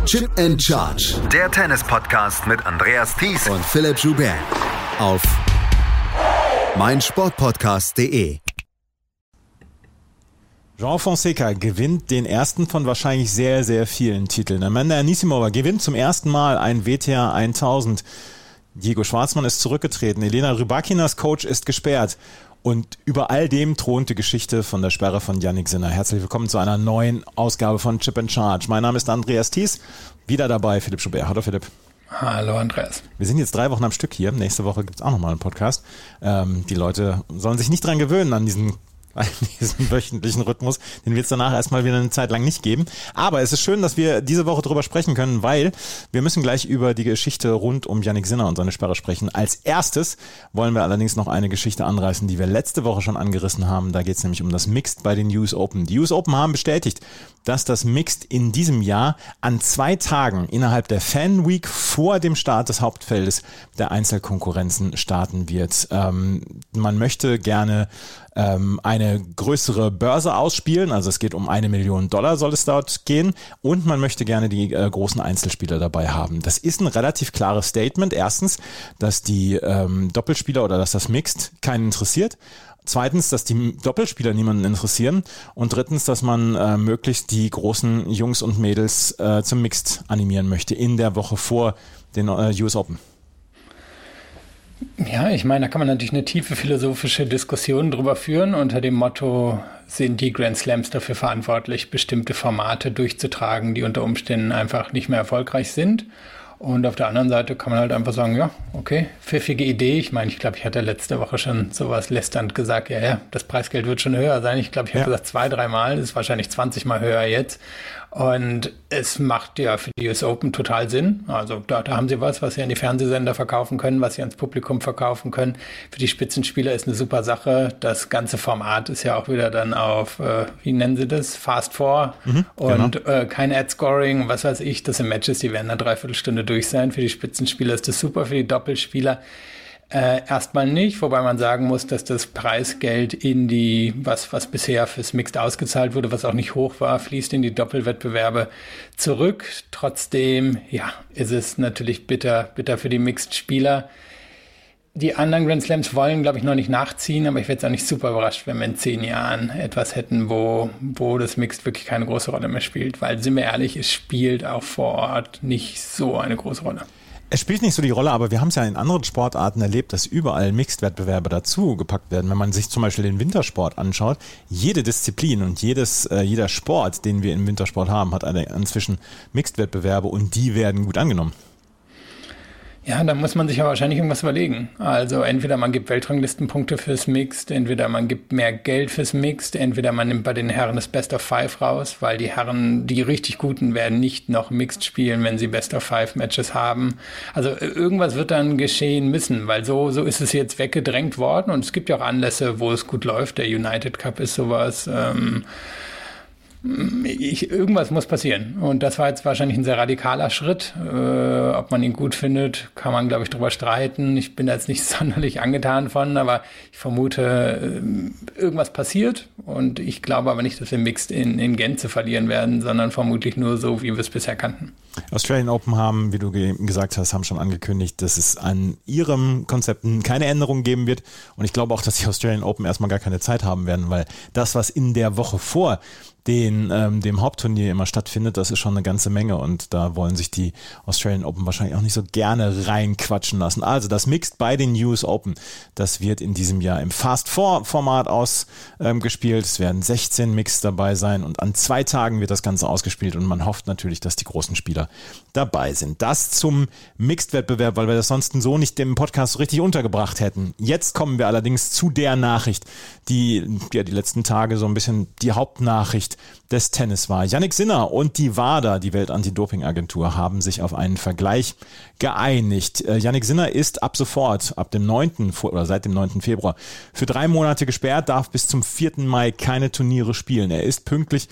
Chip and Charge. Der Tennis-Podcast mit Andreas Thies und Philipp Joubert. Auf meinsportpodcast.de. João Fonseca gewinnt den ersten von wahrscheinlich sehr, sehr vielen Titeln. Amanda Anisimova gewinnt zum ersten Mal ein WTA 1000. Diego Schwartzman ist zurückgetreten. Elena Rybakinas Coach ist gesperrt. Und über all dem thront die Geschichte von der Sperre von Jannik Sinner. Herzlich willkommen zu einer neuen Ausgabe von Chip and Charge. Mein Name ist Andreas Thies. Wieder dabei Philipp Joubert. Hallo Philipp. Hallo Andreas. Wir sind jetzt 3 Wochen am Stück hier. Nächste Woche gibt es auch nochmal einen Podcast. Die Leute sollen sich nicht dran gewöhnen an diesen wöchentlichen Rhythmus, den wird es danach erstmal wieder eine Zeit lang nicht geben. Aber es ist schön, dass wir diese Woche drüber sprechen können, weil wir müssen gleich über die Geschichte rund um Jannik Sinner und seine Sperre sprechen. Als erstes wollen wir allerdings noch eine Geschichte anreißen, die wir letzte Woche schon angerissen haben. Da geht es nämlich um das Mixed bei den US Open. Die US Open haben bestätigt, dass das Mixed in diesem Jahr an 2 Tagen innerhalb der Fan Week vor dem Start des Hauptfeldes der Einzelkonkurrenzen starten wird. Man möchte gerne eine größere Börse ausspielen, also es geht um $1 Million soll es dort gehen, und man möchte gerne die großen Einzelspieler dabei haben. Das ist ein relativ klares Statement. Erstens, dass die Doppelspieler oder dass das Mixed keinen interessiert. Zweitens, dass die Doppelspieler niemanden interessieren. Und drittens, dass man möglichst die großen Jungs und Mädels zum Mixed animieren möchte in der Woche vor den US Open. Ja, ich meine, da kann man natürlich eine tiefe philosophische Diskussion drüber führen. Unter dem Motto, sind die Grand Slams dafür verantwortlich, bestimmte Formate durchzutragen, die unter Umständen einfach nicht mehr erfolgreich sind. Und auf der anderen Seite kann man halt einfach sagen, ja, okay, pfiffige Idee. Ich meine, ich glaube, ich hatte letzte Woche schon sowas lästernd gesagt, ja, das Preisgeld wird schon höher sein. Ich glaube, ich habe gesagt 2-3 Mal, das ist wahrscheinlich 20 Mal höher jetzt. Und es macht ja für die US Open total Sinn. Also da haben sie was sie an die Fernsehsender verkaufen können, was sie ans Publikum verkaufen können. Für die Spitzenspieler ist eine super Sache. Das ganze Format ist ja auch wieder dann auf, wie nennen sie das? Fast Four. Und kein Ad-Scoring, was weiß ich. Das sind Matches, die werden dann 3/4 Stunde durch sein. Für die Spitzenspieler ist das super, für die Doppelspieler erstmal nicht, wobei man sagen muss, dass das Preisgeld in die, was bisher fürs Mixed ausgezahlt wurde, was auch nicht hoch war, fließt in die Doppelwettbewerbe zurück. Trotzdem, ja, ist es natürlich bitter für die Mixed-Spieler. Die anderen Grand Slams wollen, glaube ich, noch nicht nachziehen, aber ich wäre jetzt auch nicht super überrascht, wenn wir in 10 Jahren etwas hätten, wo das Mixed wirklich keine große Rolle mehr spielt, weil, sind wir ehrlich, es spielt auch vor Ort nicht so eine große Rolle. Es spielt nicht so die Rolle, aber wir haben es ja in anderen Sportarten erlebt, dass überall Mixed-Wettbewerbe dazu gepackt werden. Wenn man sich zum Beispiel den Wintersport anschaut, jede Disziplin und jeder Sport, den wir im Wintersport haben, hat inzwischen Mixed-Wettbewerbe und die werden gut angenommen. Ja, da muss man sich ja wahrscheinlich irgendwas überlegen. Also entweder man gibt Weltranglistenpunkte fürs Mixed, entweder man gibt mehr Geld fürs Mixed, entweder man nimmt bei den Herren das Best of Five raus, weil die Herren, die richtig Guten, werden nicht noch Mixed spielen, wenn sie Best of Five Matches haben. Also irgendwas wird dann geschehen müssen, weil so ist es jetzt weggedrängt worden und es gibt ja auch Anlässe, wo es gut läuft. Der United Cup ist sowas. Irgendwas muss passieren. Und das war jetzt wahrscheinlich ein sehr radikaler Schritt. Ob man ihn gut findet, kann man, glaube ich, drüber streiten. Ich bin da jetzt nicht sonderlich angetan von, aber ich vermute, irgendwas passiert. Und ich glaube aber nicht, dass wir Mixed in Gänze verlieren werden, sondern vermutlich nur so, wie wir es bisher kannten. Australian Open haben, wie du gesagt hast, haben schon angekündigt, dass es an ihrem Konzept keine Änderungen geben wird. Und ich glaube auch, dass die Australian Open erstmal gar keine Zeit haben werden, weil das, was in der Woche vor dem Hauptturnier immer stattfindet, das ist schon eine ganze Menge und da wollen sich die Australian Open wahrscheinlich auch nicht so gerne reinquatschen lassen. Also das Mixed bei den US Open, das wird in diesem Jahr im Fast-Four-Format ausgespielt. Es werden 16 Mixed dabei sein und an 2 Tagen wird das Ganze ausgespielt und man hofft natürlich, dass die großen Spieler dabei sind. Das zum Mixed-Wettbewerb, weil wir das sonst so nicht im Podcast so richtig untergebracht hätten. Jetzt kommen wir allerdings zu der Nachricht, die die letzten Tage so ein bisschen die Hauptnachricht des Tennis war. Jannik Sinner und die WADA, die Welt-Anti-Doping-Agentur, haben sich auf einen Vergleich geeinigt. Jannik Sinner ist ab sofort, seit dem 9. Februar, für 3 Monate gesperrt, darf bis zum 4. Mai keine Turniere spielen. Er ist pünktlich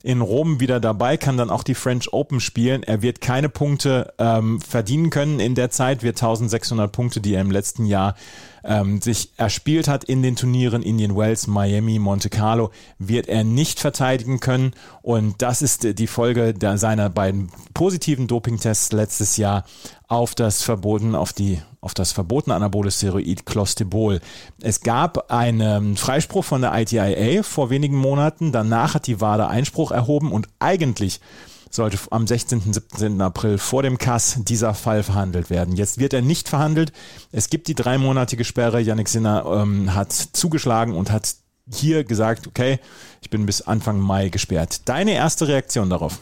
in Rom wieder dabei, kann dann auch die French Open spielen. Er wird keine Punkte verdienen können in der Zeit, wird 1600 Punkte, die er im letzten Jahr sich erspielt hat in den Turnieren Indian Wells, Miami, Monte Carlo, wird er nicht verteidigen können. Und das ist die Folge seiner beiden positiven Dopingtests letztes Jahr auf das verbotene anabole Steroid Clostebol. Es gab einen Freispruch von der ITIA vor wenigen Monaten. Danach hat die WADA Einspruch erhoben und eigentlich sollte am 16. 17. April vor dem CAS dieser Fall verhandelt werden. Jetzt wird er nicht verhandelt. Es gibt die 3-monatige Sperre. Jannik Sinner hat zugeschlagen und hat hier gesagt, okay, ich bin bis Anfang Mai gesperrt. Deine erste Reaktion darauf?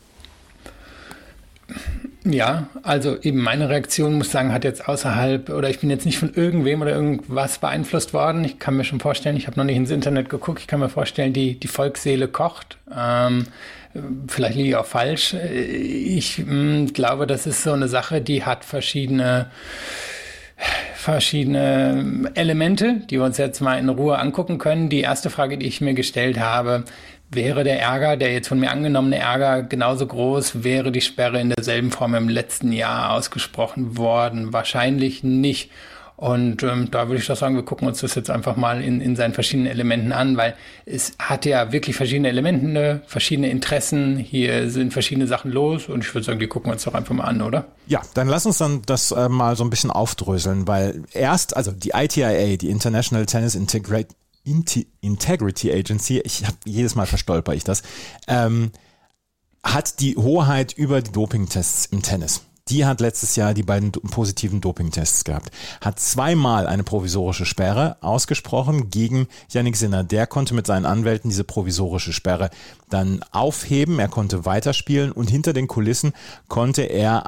Ja, also eben meine Reaktion, muss sagen, hat jetzt außerhalb, oder ich bin jetzt nicht von irgendwem oder irgendwas beeinflusst worden. Ich kann mir schon vorstellen, ich habe noch nicht ins Internet geguckt, ich kann mir vorstellen, die Volksseele kocht. Vielleicht liege ich auch falsch. Ich glaube, das ist so eine Sache, die hat verschiedene Elemente, die wir uns jetzt mal in Ruhe angucken können. Die erste Frage, die ich mir gestellt habe, wäre der Ärger, der jetzt von mir angenommene Ärger genauso groß, wäre die Sperre in derselben Form im letzten Jahr ausgesprochen worden? Wahrscheinlich nicht. Und da würde ich doch sagen, wir gucken uns das jetzt einfach mal in seinen verschiedenen Elementen an, weil es hat ja wirklich verschiedene Elemente, verschiedene Interessen. Hier sind verschiedene Sachen los und ich würde sagen, die gucken wir uns doch einfach mal an, oder? Ja, dann lass uns dann das mal so ein bisschen aufdröseln, weil also die ITIA, die International Tennis Integrity Agency, jedes Mal verstolper ich das, hat die Hoheit über die Dopingtests im Tennis. Die hat letztes Jahr die beiden positiven Dopingtests gehabt. Hat 2-mal eine provisorische Sperre ausgesprochen gegen Jannik Sinner. Der konnte mit seinen Anwälten diese provisorische Sperre dann aufheben. Er konnte weiterspielen und hinter den Kulissen konnte er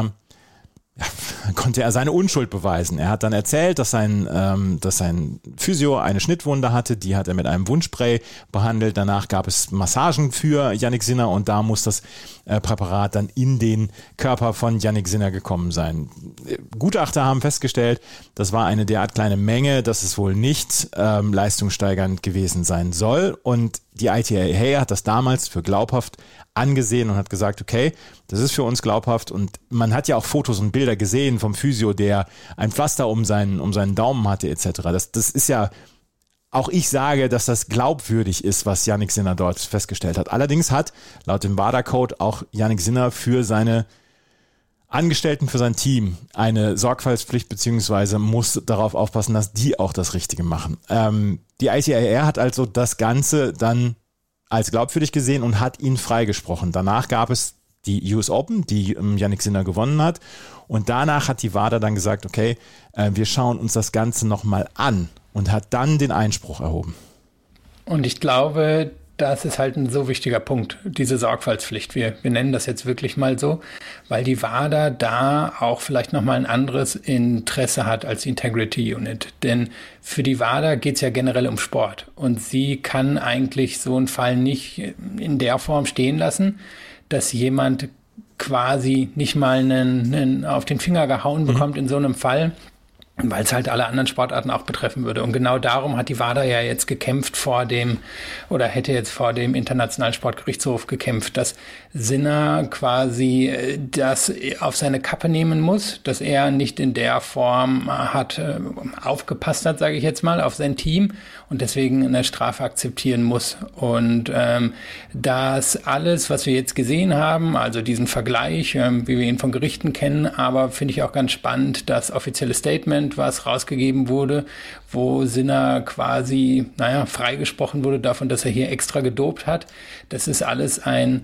seine Unschuld beweisen. Er hat dann erzählt, dass sein Physio eine Schnittwunde hatte, die hat er mit einem Wundspray behandelt. Danach gab es Massagen für Jannik Sinner und da muss das Präparat dann in den Körper von Jannik Sinner gekommen sein. Gutachter haben festgestellt, das war eine derart kleine Menge, dass es wohl nicht leistungssteigernd gewesen sein soll. Und die ITIA hat das damals für glaubhaft angesehen und hat gesagt, okay, das ist für uns glaubhaft. Und man hat ja auch Fotos und Bilder gesehen vom Physio, der ein Pflaster um seinen Daumen hatte etc. Das ist ja, auch ich sage, dass das glaubwürdig ist, was Jannik Sinner dort festgestellt hat. Allerdings hat laut dem WADA-Code auch Jannik Sinner für seine Angestellten, für sein Team eine Sorgfaltspflicht beziehungsweise muss darauf aufpassen, dass die auch das Richtige machen. Die ITIA hat also das Ganze dann als glaubwürdig gesehen und hat ihn freigesprochen. Danach gab es die US Open, die Jannik Sinner gewonnen hat. Und danach hat die WADA dann gesagt, okay, wir schauen uns das Ganze nochmal an und hat dann den Einspruch erhoben. Und ich glaube, das ist halt ein so wichtiger Punkt, diese Sorgfaltspflicht. Wir nennen das jetzt wirklich mal so, weil die WADA da auch vielleicht nochmal ein anderes Interesse hat als die Integrity Unit. Denn für die WADA geht es ja generell um Sport. Und sie kann eigentlich so einen Fall nicht in der Form stehen lassen, dass jemand quasi nicht mal einen auf den Finger gehauen bekommt in so einem Fall, weil es halt alle anderen Sportarten auch betreffen würde. Und genau darum hat die WADA ja jetzt gekämpft hätte jetzt vor dem Internationalen Sportgerichtshof gekämpft, dass Sinner quasi das auf seine Kappe nehmen muss, dass er nicht in der Form aufgepasst hat, sage ich jetzt mal, auf sein Team und deswegen eine Strafe akzeptieren muss. Und das alles, was wir jetzt gesehen haben, also diesen Vergleich, wie wir ihn von Gerichten kennen, aber finde ich auch ganz spannend, das offizielle Statement, was rausgegeben wurde, wo Sinner quasi, freigesprochen wurde davon, dass er hier extra gedopt hat. Das ist alles ein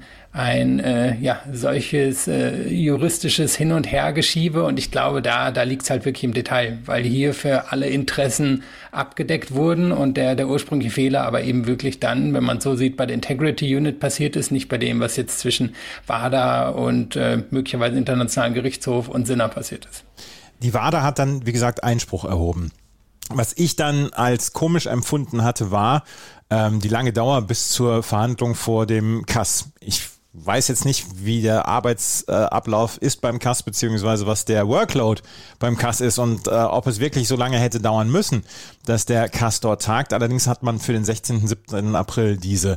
solches juristisches Hin- und Hergeschiebe und ich glaube, da liegt es halt wirklich im Detail, weil hier für alle Interessen abgedeckt wurden und der ursprüngliche Fehler aber eben wirklich dann, wenn man so sieht, bei der Integrity Unit passiert ist, nicht bei dem, was jetzt zwischen WADA und möglicherweise Internationalen Gerichtshof und Sinner passiert ist. Die WADA hat dann, wie gesagt, Einspruch erhoben. Was ich dann als komisch empfunden hatte, war die lange Dauer bis zur Verhandlung vor dem CAS. Ich weiß jetzt nicht, wie der Arbeitsablauf ist beim CAS, beziehungsweise was der Workload beim CAS ist und ob es wirklich so lange hätte dauern müssen, dass der CAS dort tagt. Allerdings hat man für den 16. 17. April diese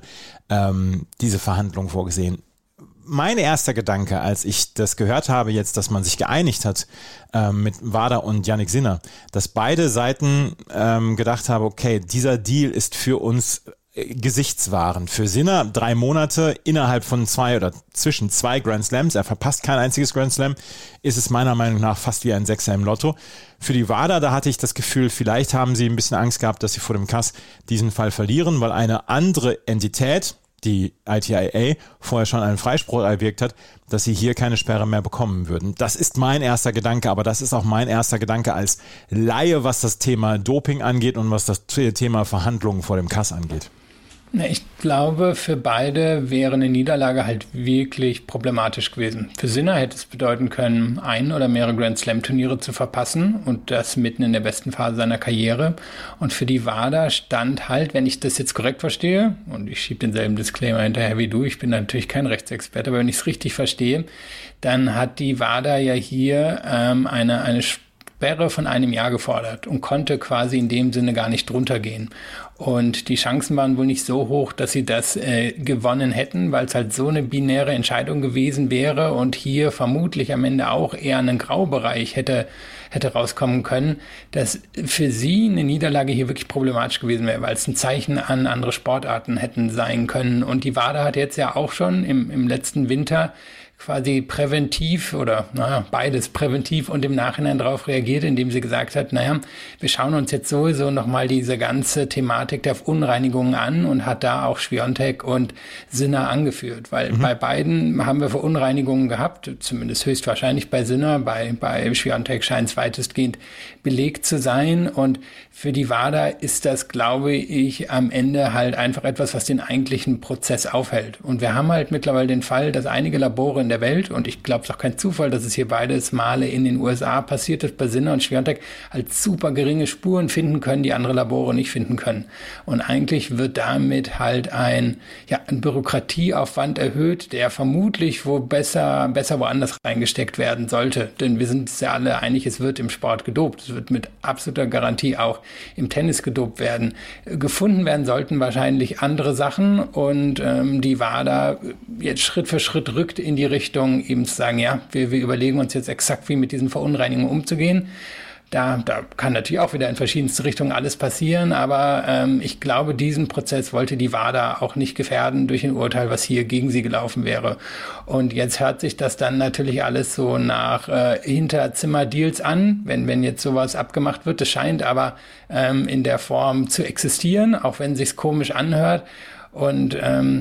Verhandlung vorgesehen. Mein erster Gedanke, als ich das gehört habe jetzt, dass man sich geeinigt hat mit WADA und Jannik Sinner, dass beide Seiten gedacht haben, okay, dieser Deal ist für uns gesichtswahrend. Für Sinner 3 Monate innerhalb von 2 oder zwischen 2 Grand Slams, er verpasst kein einziges Grand Slam, ist es meiner Meinung nach fast wie ein Sechser im Lotto. Für die WADA, da hatte ich das Gefühl, vielleicht haben sie ein bisschen Angst gehabt, dass sie vor dem CAS diesen Fall verlieren, weil eine andere Entität, die ITIA, vorher schon einen Freispruch erwirkt hat, dass sie hier keine Sperre mehr bekommen würden. Das ist mein erster Gedanke, aber das ist auch mein erster Gedanke als Laie, was das Thema Doping angeht und was das Thema Verhandlungen vor dem CAS angeht. Ich glaube, für beide wäre eine Niederlage halt wirklich problematisch gewesen. Für Sinner hätte es bedeuten können, ein oder mehrere Grand Slam Turniere zu verpassen und das mitten in der besten Phase seiner Karriere. Und für die WADA stand halt, wenn ich das jetzt korrekt verstehe, und ich schiebe denselben Disclaimer hinterher wie du, ich bin natürlich kein Rechtsexperte, aber wenn ich es richtig verstehe, dann hat die WADA ja hier eine Sperre von 1 Jahr gefordert und konnte quasi in dem Sinne gar nicht drunter gehen. Und die Chancen waren wohl nicht so hoch, dass sie das gewonnen hätten, weil es halt so eine binäre Entscheidung gewesen wäre und hier vermutlich am Ende auch eher einen Graubereich hätte rauskommen können, dass für sie eine Niederlage hier wirklich problematisch gewesen wäre, weil es ein Zeichen an andere Sportarten hätten sein können. Und die WADA hat jetzt ja auch schon im letzten Winter quasi präventiv oder beides präventiv und im Nachhinein darauf reagiert, indem sie gesagt hat, wir schauen uns jetzt sowieso nochmal diese ganze Thematik der Verunreinigungen an und hat da auch Świątek und Sinner angeführt, weil bei beiden haben wir Verunreinigungen gehabt, zumindest höchstwahrscheinlich bei Sinner, bei Świątek scheint es weitestgehend belegt zu sein und für die WADA ist das, glaube ich, am Ende halt einfach etwas, was den eigentlichen Prozess aufhält. Und wir haben halt mittlerweile den Fall, dass einige Labore in der Welt, und ich glaube es auch kein Zufall, dass es hier beides Male in den USA passiert ist, bei Sinner und Świątek, halt super geringe Spuren finden können, die andere Labore nicht finden können. Und eigentlich wird damit halt ein Bürokratieaufwand erhöht, der vermutlich besser woanders reingesteckt werden sollte. Denn wir sind uns ja alle einig, es wird im Sport gedopt. Es wird mit absoluter Garantie auch im Tennis gedopt werden. Gefunden werden sollten wahrscheinlich andere Sachen und die WADA jetzt Schritt für Schritt rückt in die Richtung, eben zu sagen, wir überlegen uns jetzt exakt, wie mit diesen Verunreinigungen umzugehen. Da kann natürlich auch wieder in verschiedenste Richtungen alles passieren, aber ich glaube, diesen Prozess wollte die WADA auch nicht gefährden durch ein Urteil, was hier gegen sie gelaufen wäre. Und jetzt hört sich das dann natürlich alles so nach Hinterzimmer-Deals an, wenn jetzt sowas abgemacht wird. Das scheint aber in der Form zu existieren, auch wenn es sich komisch anhört. Und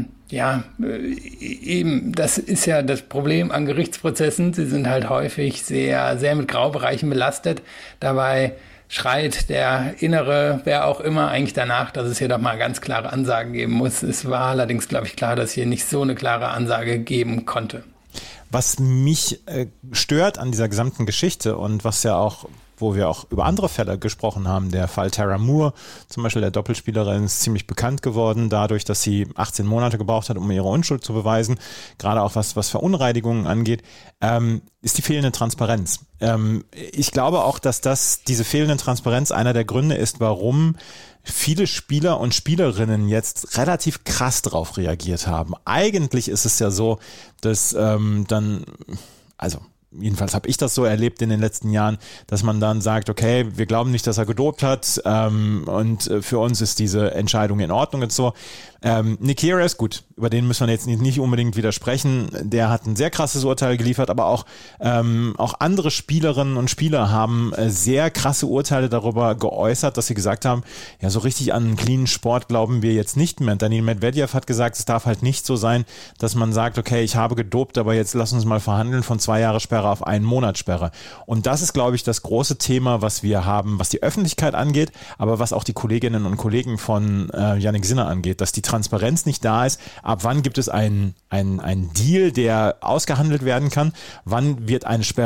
eben, das ist ja das Problem an Gerichtsprozessen. Sie sind halt häufig sehr, sehr mit Graubereichen belastet. Dabei schreit der Innere, wer auch immer, eigentlich danach, dass es hier doch mal ganz klare Ansagen geben muss. Es war allerdings, glaube ich, klar, dass hier nicht so eine klare Ansage geben konnte. Was mich stört an dieser gesamten Geschichte und was ja auch, wo wir auch über andere Fälle gesprochen haben, der Fall Tara Moore, zum Beispiel der Doppelspielerin, ist ziemlich bekannt geworden, dadurch, dass sie 18 Monate gebraucht hat, um ihre Unschuld zu beweisen, gerade auch was Verunreinigungen angeht, ist die fehlende Transparenz. Ich glaube auch, dass diese fehlende Transparenz einer der Gründe ist, warum viele Spieler und Spielerinnen jetzt relativ krass drauf reagiert haben. Eigentlich ist es ja so, dass jedenfalls habe ich das so erlebt in den letzten Jahren, dass man dann sagt, okay, wir glauben nicht, dass er gedopt hat und für uns ist diese Entscheidung in Ordnung und so. Nick Kyrgios, gut, über den müssen wir jetzt nicht unbedingt widersprechen. Der hat ein sehr krasses Urteil geliefert, aber auch andere Spielerinnen und Spieler haben sehr krasse Urteile darüber geäußert, dass sie gesagt haben, ja, so richtig an einen cleanen Sport glauben wir jetzt nicht mehr. Daniil Medvedev hat gesagt, es darf halt nicht so sein, dass man sagt, okay, ich habe gedopt, aber jetzt lass uns mal verhandeln von 2 Jahre Sperre auf 1 Monat Sperre. Und das ist, glaube ich, das große Thema, was wir haben, was die Öffentlichkeit angeht, aber was auch die Kolleginnen und Kollegen von Jannik Sinner angeht, dass die Transparenz nicht da ist. Ab wann gibt es einen Deal, der ausgehandelt werden kann? Wann wird eine Sperre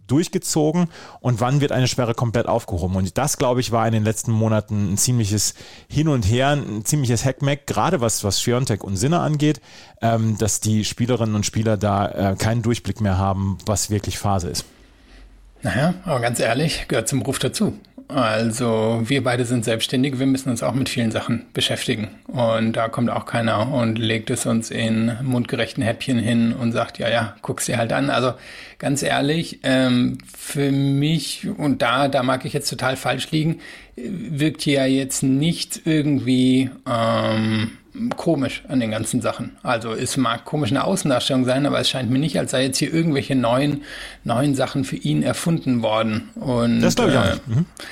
durchgezogen und wann wird eine Sperre komplett aufgehoben. Und das, glaube ich, war in den letzten Monaten ein ziemliches Hin und Her, ein ziemliches Heckmeck, gerade was Świątek und Sinner angeht, dass die Spielerinnen und Spieler da keinen Durchblick mehr haben, was wirklich Phase ist. Naja, aber ganz ehrlich, gehört zum Beruf dazu. Also wir beide sind selbstständig, wir müssen uns auch mit vielen Sachen beschäftigen. Und da kommt auch keiner und legt es uns in mundgerechten Häppchen hin und sagt, ja, guck's dir halt an. Also ganz ehrlich, für mich, und da mag ich jetzt total falsch liegen, wirkt hier jetzt nicht irgendwie komisch an den ganzen Sachen. Also es mag komisch eine Außendarstellung sein, aber es scheint mir nicht, als sei jetzt hier irgendwelche neuen Sachen für ihn erfunden worden. Und das glaube ich auch nicht.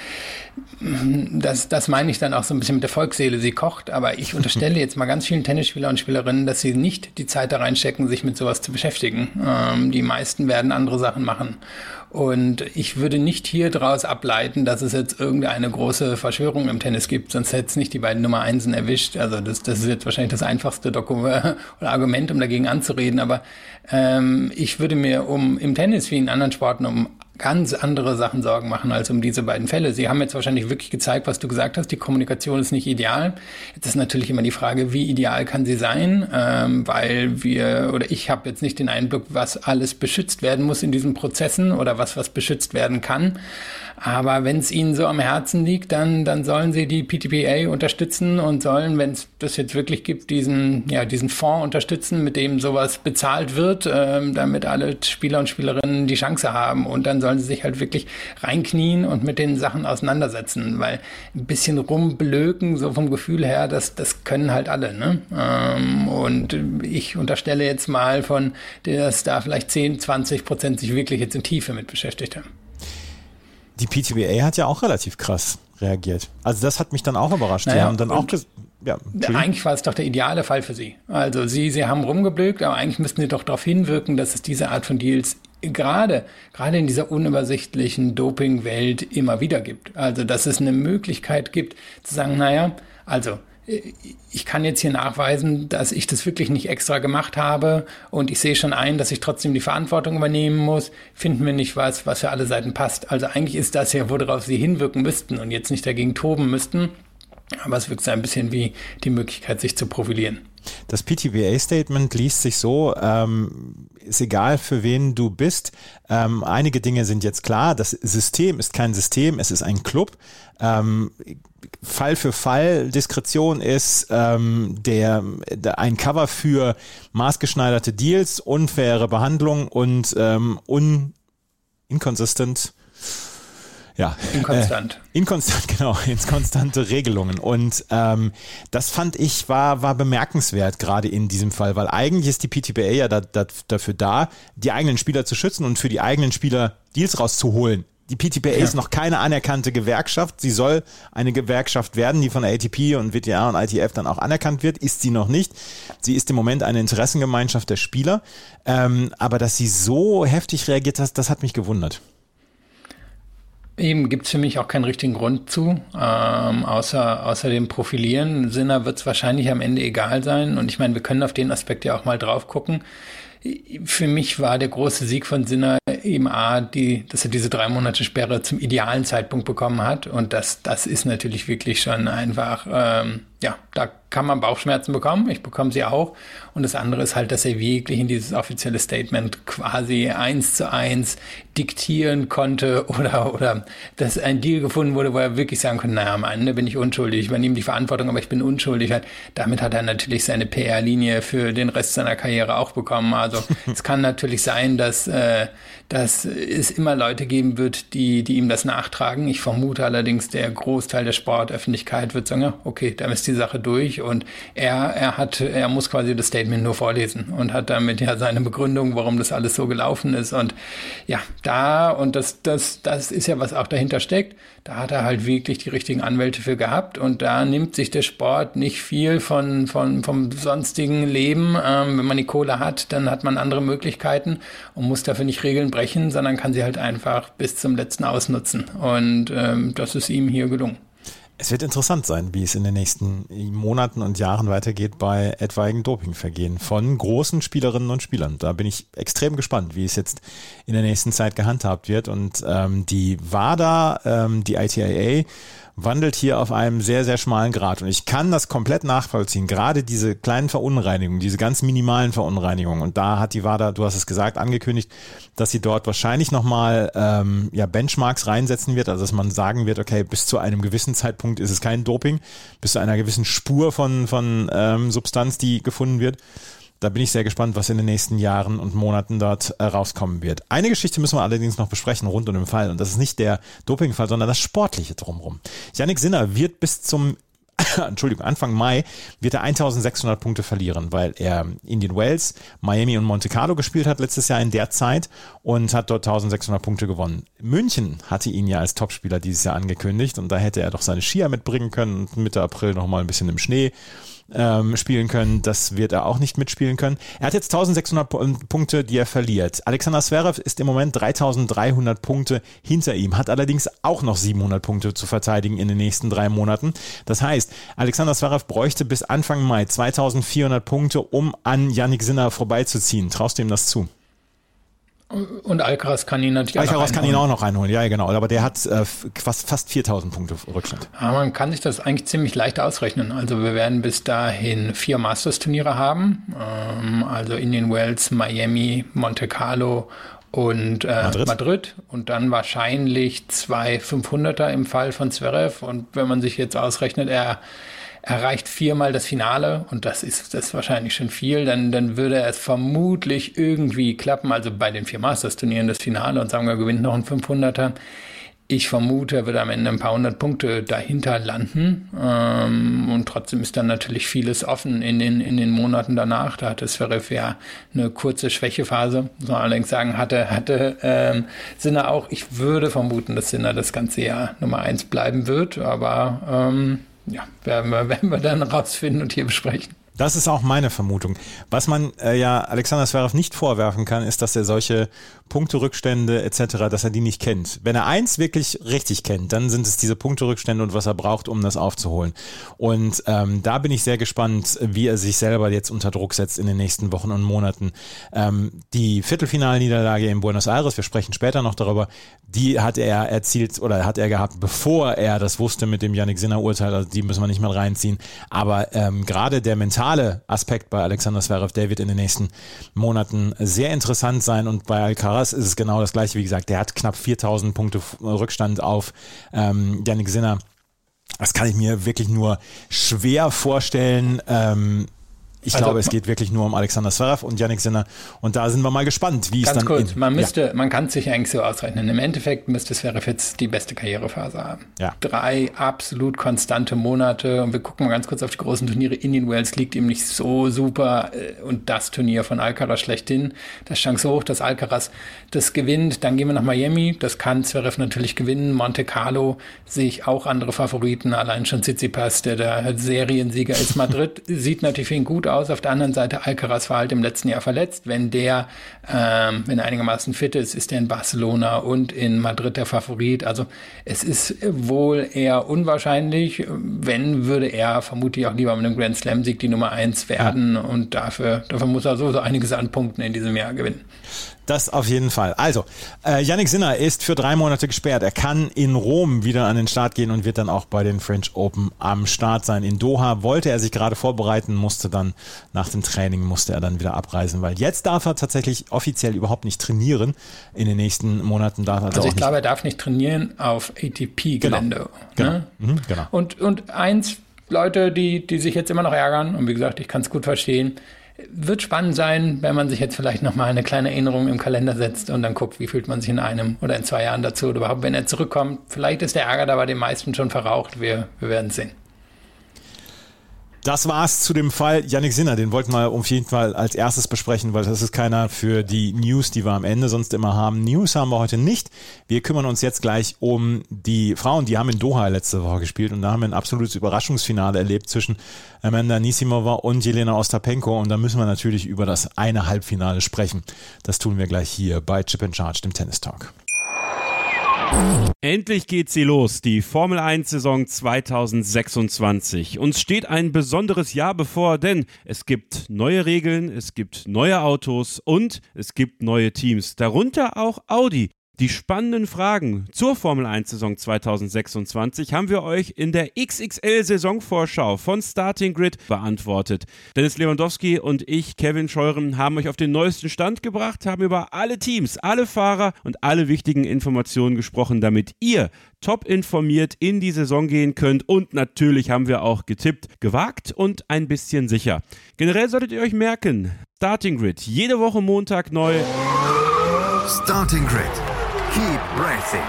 Das meine ich dann auch so ein bisschen mit der Volksseele, sie kocht, aber ich unterstelle jetzt mal ganz vielen Tennisspieler und Spielerinnen, dass sie nicht die Zeit da reinstecken, sich mit sowas zu beschäftigen. Die meisten werden andere Sachen machen. Und ich würde nicht hier draus ableiten, dass es jetzt irgendeine große Verschwörung im Tennis gibt, sonst hätte es nicht die beiden Nummer Einsen erwischt. Also das ist jetzt wahrscheinlich das einfachste oder Argument, um dagegen anzureden. Aber ich würde mir im Tennis wie in anderen Sporten um ganz andere Sachen Sorgen machen als um diese beiden Fälle. Sie haben jetzt wahrscheinlich wirklich gezeigt, was du gesagt hast, die Kommunikation ist nicht ideal. Jetzt ist natürlich immer die Frage, wie ideal kann sie sein, weil ich habe jetzt nicht den Einblick, was alles beschützt werden muss in diesen Prozessen oder was beschützt werden kann. Aber wenn es ihnen so am Herzen liegt, dann sollen sie die PTPA unterstützen und sollen, wenn es das jetzt wirklich gibt, diesen Fonds unterstützen, mit dem sowas bezahlt wird, damit alle Spieler und Spielerinnen die Chance haben. Und dann sollen sie sich halt wirklich reinknien und mit den Sachen auseinandersetzen, weil ein bisschen rumblöken, so vom Gefühl her, das können halt alle, ne? Und ich unterstelle jetzt mal dass da vielleicht 10-20% sich wirklich jetzt in Tiefe mit beschäftigt haben. Die PTPA hat ja auch relativ krass reagiert. Also das hat mich dann auch überrascht. Naja, Sie haben dann auch eigentlich war es doch der ideale Fall für sie. Also sie haben rumgeblökt, aber eigentlich müssten sie doch darauf hinwirken, dass es diese Art von Deals gerade in dieser unübersichtlichen Doping-Welt immer wieder gibt. Also dass es eine Möglichkeit gibt zu sagen, ich kann jetzt hier nachweisen, dass ich das wirklich nicht extra gemacht habe und ich sehe schon ein, dass ich trotzdem die Verantwortung übernehmen muss. Finden wir nicht was für alle Seiten passt. Also eigentlich ist das ja, worauf sie hinwirken müssten und jetzt nicht dagegen toben müssten. Aber es wirkt so ein bisschen wie die Möglichkeit, sich zu profilieren. Das PTPA-Statement liest sich so, ist egal für wen du bist, einige Dinge sind jetzt klar, das System ist kein System, es ist ein Club. Fall für Fall Diskretion ist ein Cover für maßgeschneiderte Deals, unfaire Behandlung und inkonstant, inkonstante Regelungen. Und das fand ich war bemerkenswert, gerade in diesem Fall, weil eigentlich ist die PTPA ja dafür da, die eigenen Spieler zu schützen und für die eigenen Spieler Deals rauszuholen. Die PTPA ist noch keine anerkannte Gewerkschaft. Sie soll eine Gewerkschaft werden, die von der ATP und WTA und ITF dann auch anerkannt wird. Ist sie noch nicht. Sie ist im Moment eine Interessengemeinschaft der Spieler. Aber dass sie so heftig reagiert hat, das hat mich gewundert. Eben gibt's für mich auch keinen richtigen Grund zu, außer dem Profilieren. Sinner wird's wahrscheinlich am Ende egal sein. Und ich meine, wir können auf den Aspekt ja auch mal drauf gucken. Für mich war der große Sieg von Sinner eben dass er diese 3 Monate Sperre zum idealen Zeitpunkt bekommen hat. Und das ist natürlich wirklich schon einfach, da kann man Bauchschmerzen bekommen. Ich bekomme sie auch. Und das andere ist halt, dass er wirklich in dieses offizielle Statement quasi 1:1 diktieren konnte oder dass ein Deal gefunden wurde, wo er wirklich sagen konnte, naja, am Ende bin ich unschuldig, ich übernehme die Verantwortung, aber ich bin unschuldig. Damit hat er natürlich seine PR-Linie für den Rest seiner Karriere auch bekommen. Also es kann natürlich sein, dass es immer Leute geben wird, die ihm das nachtragen. Ich vermute allerdings, der Großteil der Sportöffentlichkeit wird sagen, ja, okay, dann ist die Sache durch und er muss quasi das Statement nur vorlesen und hat damit ja seine Begründung, warum das alles so gelaufen ist und ja, das ist ja, was auch dahinter steckt. Da hat er halt wirklich die richtigen Anwälte für gehabt und da nimmt sich der Sport nicht viel vom sonstigen Leben. Wenn man die Kohle hat, dann hat man andere Möglichkeiten und muss dafür nicht Regeln brechen, sondern kann sie halt einfach bis zum letzten ausnutzen und das ist ihm hier gelungen. Es wird interessant sein, wie es in den nächsten Monaten und Jahren weitergeht bei etwaigen Dopingvergehen von großen Spielerinnen und Spielern. Da bin ich extrem gespannt, wie es jetzt in der nächsten Zeit gehandhabt wird. Und die WADA, die ITAA, wandelt hier auf einem sehr, sehr schmalen Grat. Und ich kann das komplett nachvollziehen. Gerade diese kleinen Verunreinigungen, diese ganz minimalen Verunreinigungen. Und da hat die WADA, du hast es gesagt, angekündigt, dass sie dort wahrscheinlich nochmal Benchmarks reinsetzen wird. Also dass man sagen wird, okay, bis zu einem gewissen Zeitpunkt ist es kein Doping. Bis zu einer gewissen Spur von Substanz, die gefunden wird. Da bin ich sehr gespannt, was in den nächsten Jahren und Monaten dort rauskommen wird. Eine Geschichte müssen wir allerdings noch besprechen rund um den Fall. Und das ist nicht der Dopingfall, sondern das Sportliche drumherum. Jannik Sinner wird bis zum Anfang Mai wird er 1600 Punkte verlieren, weil er Indian Wells, Miami und Monte Carlo gespielt hat letztes Jahr in der Zeit und hat dort 1600 Punkte gewonnen. München hatte ihn ja als Topspieler dieses Jahr angekündigt und da hätte er doch seine Skier mitbringen können und Mitte April nochmal ein bisschen im Schnee spielen können. Das wird er auch nicht mitspielen können. Er hat jetzt 1600 Punkte, die er verliert. Alexander Zverev ist im Moment 3300 Punkte hinter ihm, hat allerdings auch noch 700 Punkte zu verteidigen in den nächsten 3 Monaten. Das heißt, Alexander Zverev bräuchte bis Anfang Mai 2400 Punkte, um an Jannik Sinner vorbeizuziehen. Traust du ihm das zu? Und Alcaraz kann ihn natürlich Alcaraz kann ihn auch noch reinholen, ja genau, aber der hat fast 4000 Punkte Rückstand. Aber man kann sich das eigentlich ziemlich leicht ausrechnen. Also wir werden bis dahin 4 Masters-Turniere haben, also Indian Wells, Miami, Monte Carlo und Madrid und dann wahrscheinlich 2 500er im Fall von Zverev. Und wenn man sich jetzt ausrechnet, er erreicht 4-mal das Finale und das ist wahrscheinlich schon viel, dann würde es vermutlich irgendwie klappen, also bei den 4 Masters-Turnieren das Finale und sagen wir, gewinnt noch ein 500er. Ich vermute, er wird am Ende ein paar 100 Punkte dahinter landen und trotzdem ist dann natürlich vieles offen in den Monaten danach. Da hatte Zverev ja eine kurze Schwächephase, muss man allerdings sagen, hatte Sinner auch. Ich würde vermuten, dass Sinner das ganze Jahr Nummer 1 bleiben wird, aber werden wir dann rausfinden und hier besprechen. Das ist auch meine Vermutung. Was man Alexander Zverev nicht vorwerfen kann, ist, dass er solche Punkterückstände etc., dass er die nicht kennt. Wenn er eins wirklich richtig kennt, dann sind es diese Punkterückstände und was er braucht, um das aufzuholen. Und da bin ich sehr gespannt, wie er sich selber jetzt unter Druck setzt in den nächsten Wochen und Monaten. Die Viertelfinalniederlage in Buenos Aires, wir sprechen später noch darüber, die hat er erzielt oder hat er gehabt, bevor er das wusste mit dem Jannik Sinner-Urteil, also die müssen wir nicht mal reinziehen. Aber gerade der mentale Aspekt bei Alexander Zverev, der wird in den nächsten Monaten sehr interessant sein und bei Alcaraz ist es genau das gleiche, wie gesagt, der hat knapp 4000 Punkte Rückstand auf Jannik Sinner. Das kann ich mir wirklich nur schwer vorstellen. Ich glaube, es geht wirklich nur um Alexander Zverev und Jannik Sinner und da sind wir mal gespannt, wie es dann kurz, man kann es sich eigentlich so ausrechnen. Im Endeffekt müsste Zverev jetzt die beste Karrierephase haben. Ja. 3 absolut konstante Monate und wir gucken mal ganz kurz auf die großen Turniere. Indian Wells liegt ihm nicht so super und das Turnier von Alcaraz schlechthin. Da ist Chance hoch, dass Alcaraz das gewinnt. Dann gehen wir nach Miami, das kann Zverev natürlich gewinnen. Monte Carlo sehe ich auch andere Favoriten, allein schon Tsitsipas, der Seriensieger ist. Madrid sieht natürlich für ihn gut aus. Auf der anderen Seite, Alcaraz war halt im letzten Jahr verletzt. Wenn er einigermaßen fit ist er in Barcelona und in Madrid der Favorit. Also es ist wohl eher unwahrscheinlich. Wenn, würde er vermutlich auch lieber mit einem Grand Slam-Sieg die Nummer 1 werden. Ja. Und dafür muss er so einiges an Punkten in diesem Jahr gewinnen. Das auf jeden Fall. Also, Jannik Sinner ist für 3 Monate gesperrt. Er kann in Rom wieder an den Start gehen und wird dann auch bei den French Open am Start sein. In Doha wollte er sich gerade vorbereiten, musste dann nach dem Training wieder abreisen, weil jetzt darf er tatsächlich offiziell überhaupt nicht trainieren. In den nächsten Monaten darf er also ich glaube, er darf nicht trainieren auf ATP-Gelände. Genau. Ne? Mhm, genau. Und eins, Leute, die sich jetzt immer noch ärgern, und wie gesagt, ich kann es gut verstehen, wird spannend sein, wenn man sich jetzt vielleicht nochmal eine kleine Erinnerung im Kalender setzt und dann guckt, wie fühlt man sich in 1 oder in 2 Jahren dazu oder überhaupt, wenn er zurückkommt. Vielleicht ist der Ärger da bei den meisten schon verraucht. Wir werden sehen. Das war's zu dem Fall Jannik Sinner. Den wollten wir auf jeden Fall als erstes besprechen, weil das ist keiner für die News, die wir am Ende sonst immer haben. News haben wir heute nicht. Wir kümmern uns jetzt gleich um die Frauen. Die haben in Doha letzte Woche gespielt und da haben wir ein absolutes Überraschungsfinale erlebt zwischen Amanda Anisimova und Jelena Ostapenko und da müssen wir natürlich über das eine Halbfinale sprechen. Das tun wir gleich hier bei Chip & Charge, dem Tennis Talk. Endlich geht sie los, die Formel 1 Saison 2026. Uns steht ein besonderes Jahr bevor, denn es gibt neue Regeln, es gibt neue Autos und es gibt neue Teams, darunter auch Audi. Die spannenden Fragen zur Formel 1 Saison 2026 haben wir euch in der XXL-Saisonvorschau von Starting Grid beantwortet. Dennis Lewandowski und ich, Kevin Scheuren, haben euch auf den neuesten Stand gebracht, haben über alle Teams, alle Fahrer und alle wichtigen Informationen gesprochen, damit ihr top informiert in die Saison gehen könnt, und natürlich haben wir auch getippt, gewagt und ein bisschen sicher. Generell solltet ihr euch merken, Starting Grid, jede Woche Montag neu. Starting Grid. Keep racing.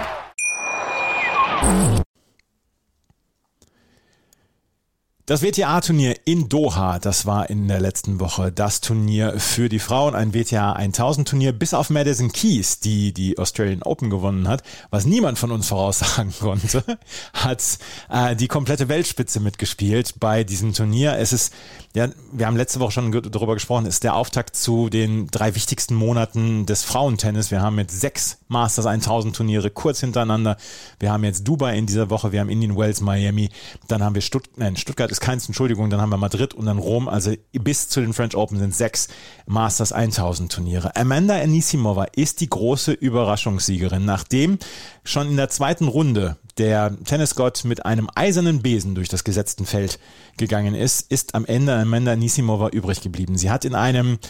Das WTA-Turnier in Doha, das war in der letzten Woche das Turnier für die Frauen, ein WTA 1000-Turnier, bis auf Madison Keys, die Australian Open gewonnen hat, was niemand von uns voraussagen konnte, hat die komplette Weltspitze mitgespielt bei diesem Turnier. Es ist, ja, wir haben letzte Woche schon darüber gesprochen, ist der Auftakt zu den 3 wichtigsten Monaten des Frauentennis. Wir haben jetzt 6 Masters 1000-Turniere kurz hintereinander. Wir haben jetzt Dubai in dieser Woche, wir haben Indian Wells, Miami, dann haben wir Stuttgart ist keins, Entschuldigung, dann haben wir Madrid und dann Rom, also bis zu den French Open sind 6 Masters 1000 Turniere. Amanda Anisimova ist die große Überraschungssiegerin, nachdem schon in der zweiten Runde der Tennisgott mit einem eisernen Besen durch das gesetzte Feld gegangen ist am Ende Amanda Anisimova übrig geblieben. Sie hat in einem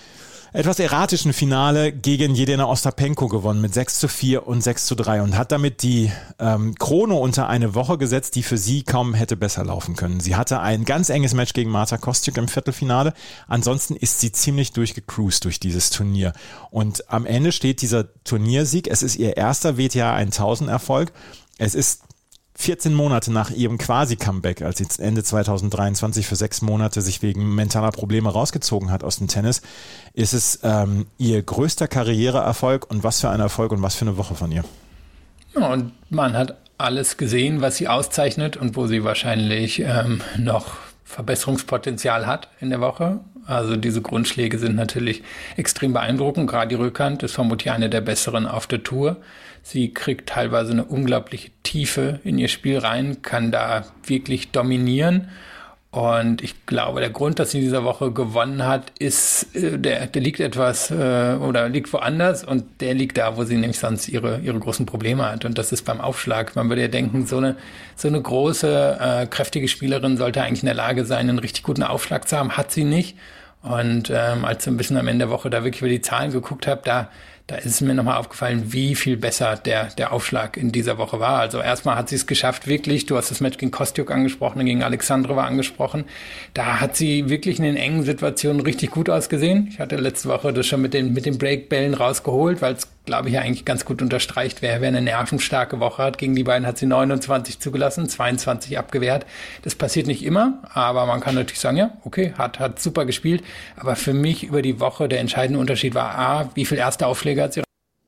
etwas erratischen Finale gegen Jelena Ostapenko gewonnen mit 6:4 und 6:3 und hat damit die Krone unter eine Woche gesetzt, die für sie kaum hätte besser laufen können. Sie hatte ein ganz enges Match gegen Marta Kostyuk im Viertelfinale. Ansonsten ist sie ziemlich durchgecruised durch dieses Turnier. Und am Ende steht dieser Turniersieg. Es ist ihr erster WTA 1000 Erfolg. Es ist 14 Monate nach ihrem Quasi-Comeback, als sie Ende 2023 für 6 Monate sich wegen mentaler Probleme rausgezogen hat aus dem Tennis, ist es ihr größter Karriereerfolg, und was für ein Erfolg und was für eine Woche von ihr. Ja, und man hat alles gesehen, was sie auszeichnet und wo sie wahrscheinlich noch Verbesserungspotenzial hat in der Woche. Also diese Grundschläge sind natürlich extrem beeindruckend. Gerade die Rückhand ist vermutlich eine der besseren auf der Tour. Sie kriegt teilweise eine unglaubliche Tiefe in ihr Spiel rein, kann da wirklich dominieren. Und ich glaube, der Grund, dass sie in dieser Woche gewonnen hat, ist, der liegt etwas oder liegt woanders, und der liegt da, wo sie nämlich sonst ihre großen Probleme hat. Und das ist beim Aufschlag. Man würde ja denken, so eine große, kräftige Spielerin sollte eigentlich in der Lage sein, einen richtig guten Aufschlag zu haben. Hat sie nicht. Und als ich ein bisschen am Ende der Woche da wirklich über die Zahlen geguckt habe, da ist es mir nochmal aufgefallen, wie viel besser der Aufschlag in dieser Woche war. Also erstmal hat sie es geschafft, wirklich, du hast das Match gegen Kostyuk angesprochen, gegen Alexandrova angesprochen, da hat sie wirklich in den engen Situationen richtig gut ausgesehen. Ich hatte letzte Woche das schon mit den Breakbällen rausgeholt, weil es, glaube ich, ja eigentlich ganz gut unterstreicht, wer eine nervenstarke Woche hat. Gegen die beiden hat sie 29 zugelassen, 22 abgewehrt. Das passiert nicht immer, aber man kann natürlich sagen, ja, okay, hat super gespielt. Aber für mich über die Woche der entscheidende Unterschied war wie viel erste Aufschläge hat sie?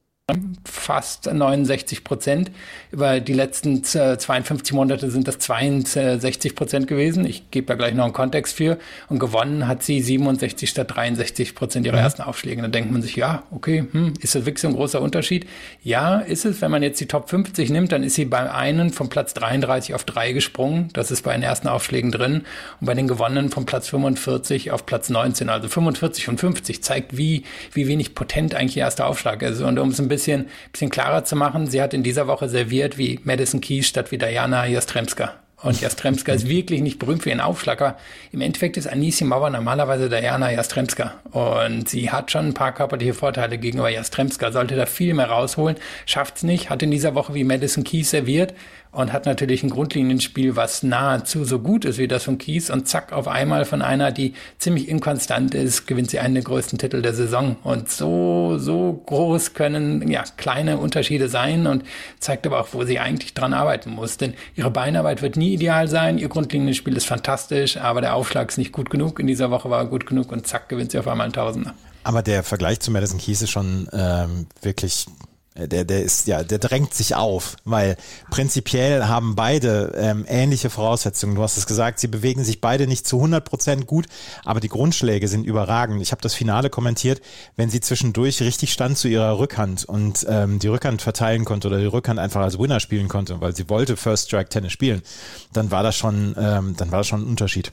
Fast 69%. Über die letzten 52 Monate sind das 62% gewesen. Ich gebe da gleich noch einen Kontext für. Und gewonnen hat sie 67 statt 63% ihrer ersten Aufschläge. Da denkt man sich, ja, okay, ist das wirklich so ein großer Unterschied? Ja, ist es. Wenn man jetzt die Top 50 nimmt, dann ist sie bei einen von Platz 33 auf 3 gesprungen. Das ist bei den ersten Aufschlägen drin. Und bei den gewonnenen von Platz 45 auf Platz 19. Also 45 von 50 zeigt, wie wenig potent eigentlich ihr erster Aufschlag ist. Und um es ein bisschen klarer zu machen, sie hat in dieser Woche serviert wie Madison Keys statt wie Diana Jastremska. Und Jastremska ist wirklich nicht berühmt für ihren Aufschlag, aber im Endeffekt ist Anisimova normalerweise Diana Jastremska. Und sie hat schon ein paar körperliche Vorteile gegenüber Jastremska, sollte da viel mehr rausholen, schafft's nicht, hat in dieser Woche wie Madison Keys serviert und hat natürlich ein Grundlinienspiel, was nahezu so gut ist wie das von Keys, und zack, auf einmal von einer, die ziemlich inkonstant ist, gewinnt sie einen der größten Titel der Saison. Und so groß können kleine Unterschiede sein, und zeigt aber auch, wo sie eigentlich dran arbeiten muss. Denn ihre Beinarbeit wird nie ideal sein, ihr Grundlinienspiel ist fantastisch, aber der Aufschlag ist nicht gut genug. In dieser Woche war er gut genug, und zack, gewinnt sie auf einmal einen Tausender. Aber der Vergleich zu Madison Keys ist schon wirklich Der drängt sich auf, weil prinzipiell haben beide ähnliche Voraussetzungen. Du hast es gesagt, sie bewegen sich beide nicht zu 100% gut, aber die Grundschläge sind überragend. Ich habe das Finale kommentiert, wenn sie zwischendurch richtig stand zu ihrer Rückhand und die Rückhand verteilen konnte oder die Rückhand einfach als Winner spielen konnte, weil sie wollte First Strike Tennis spielen, dann war das schon ein Unterschied.